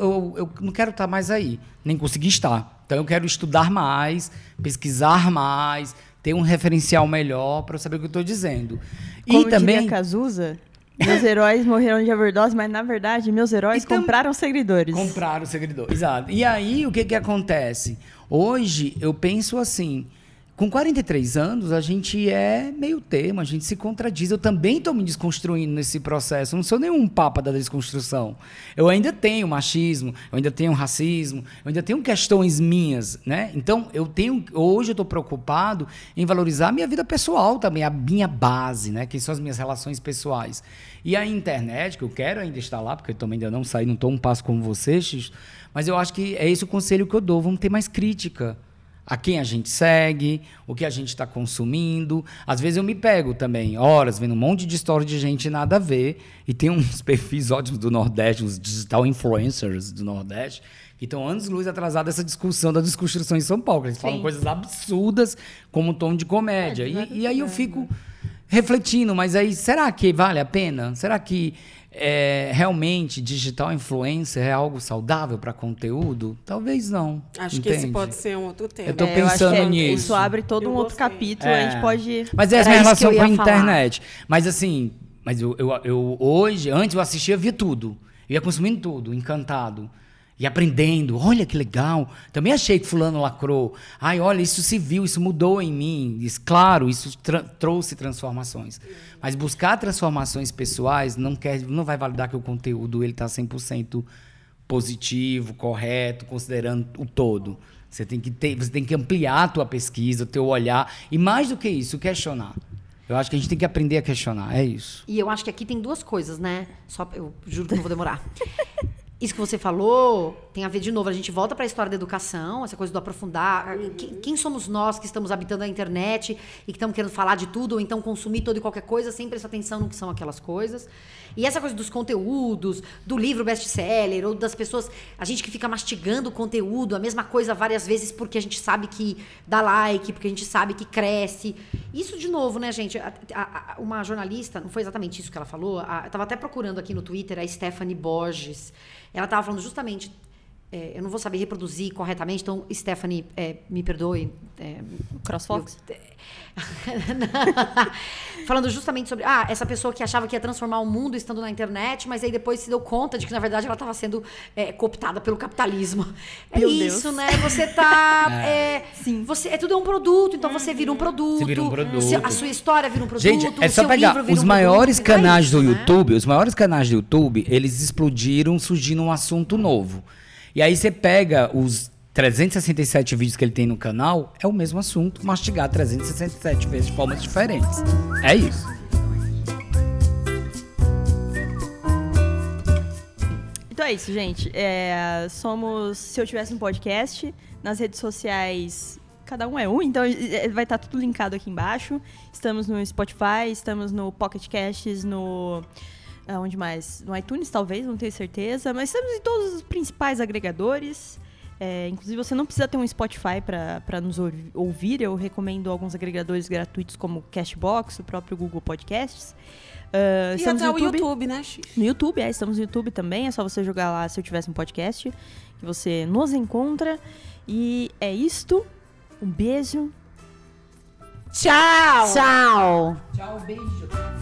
eu não quero estar mais aí, nem conseguir estar. Então, eu quero estudar mais, pesquisar mais, ter um referencial melhor para eu saber o que eu estou dizendo. Como diria Cazuza... Meus heróis morreram de overdose, mas, na verdade, meus heróis compraram seguidores. Compraram seguidores, exato. E aí, o que acontece? Hoje, eu penso assim, com 43 anos, a gente é meio termo, a gente se contradiz. Eu também estou me desconstruindo nesse processo. Eu não sou nenhum papa da desconstrução. Eu ainda tenho machismo, eu ainda tenho racismo, eu ainda tenho questões minhas, né? Então, hoje eu estou preocupado em valorizar a minha vida pessoal também, a minha base, né? Que são as minhas relações pessoais. E a internet, que eu quero ainda estar lá, porque eu também ainda não saí, não estou um passo como vocês, mas eu acho que é esse o conselho que eu dou. Vamos ter mais crítica a quem a gente segue, o que a gente está consumindo. Às vezes eu me pego também, horas, vendo um monte de história de gente nada a ver, e tem uns perfis ótimos do Nordeste, uns digital influencers do Nordeste, que estão anos-luz atrasados dessa discussão da desconstrução em São Paulo. Eles falam coisas absurdas como um tom de comédia. E aí eu fico refletindo, mas aí, será que vale a pena? Será que realmente digital influencer é algo saudável para conteúdo? Talvez não. Acho que esse pode ser um outro tema. Eu tô pensando nisso. Isso abre todo um outro capítulo, a gente pode... Mas essa é a minha relação com a internet. Mas assim, eu hoje, antes eu assistia, via tudo. Eu ia consumindo tudo, encantado. E aprendendo, olha que legal. Também achei que fulano lacrou. Ai, olha, isso se viu, isso mudou em mim. Claro, isso trouxe transformações. Mas buscar transformações pessoais não vai validar que o conteúdo está 100% positivo, correto, considerando o todo. Você tem que ampliar a tua pesquisa, o teu olhar. E mais do que isso, questionar. Eu acho que a gente tem que aprender a questionar, é isso. E eu acho que aqui tem duas coisas, né? Eu juro que não vou demorar. Isso que você falou tem a ver, de novo, a gente volta para a história da educação, essa coisa do aprofundar. Quem somos nós que estamos habitando a internet e que estamos querendo falar de tudo, ou então consumir toda e qualquer coisa, sem prestar atenção no que são aquelas coisas. E essa coisa dos conteúdos, do livro best-seller, ou das pessoas, a gente que fica mastigando o conteúdo, a mesma coisa várias vezes, porque a gente sabe que dá like, porque a gente sabe que cresce. Isso, de novo, né, gente? Uma jornalista, não foi exatamente isso que ela falou, eu estava até procurando aqui no Twitter, a Stephanie Borges. Ela estava falando justamente, eu não vou saber reproduzir corretamente, então, Stephanie, me perdoe. CrossFox? Falando justamente sobre essa pessoa que achava que ia transformar o mundo estando na internet, mas aí depois se deu conta de que, na verdade, ela estava sendo cooptada pelo capitalismo. Meu isso, Deus. Né? Você tá... Sim. Tudo é um produto, então você vira um produto. Você vira um produto. A sua história vira um produto. Gente, é só pegar os maiores canais do YouTube, os maiores canais do YouTube, eles explodiram surgindo um assunto novo. E aí você pega os 367 vídeos que ele tem no canal, é o mesmo assunto, mastigado 367 vezes de formas diferentes. É isso. é isso, gente. Somos Se Eu Tivesse um Podcast. Nas redes sociais, cada um é um, então vai estar tudo linkado aqui embaixo. Estamos no Spotify, estamos no Pocket Casts, onde mais? No iTunes, talvez, não tenho certeza. Mas estamos em todos os principais agregadores. Inclusive, você não precisa ter um Spotify para nos ouvir. Eu recomendo alguns agregadores gratuitos, como o Cashbox, o próprio Google Podcasts. E até o YouTube, né, Xixi? No YouTube, estamos no YouTube também. É só você jogar lá Se Eu Tivesse um Podcast, que você nos encontra. E é isto. Um beijo. Tchau! Tchau! Tchau, beijo.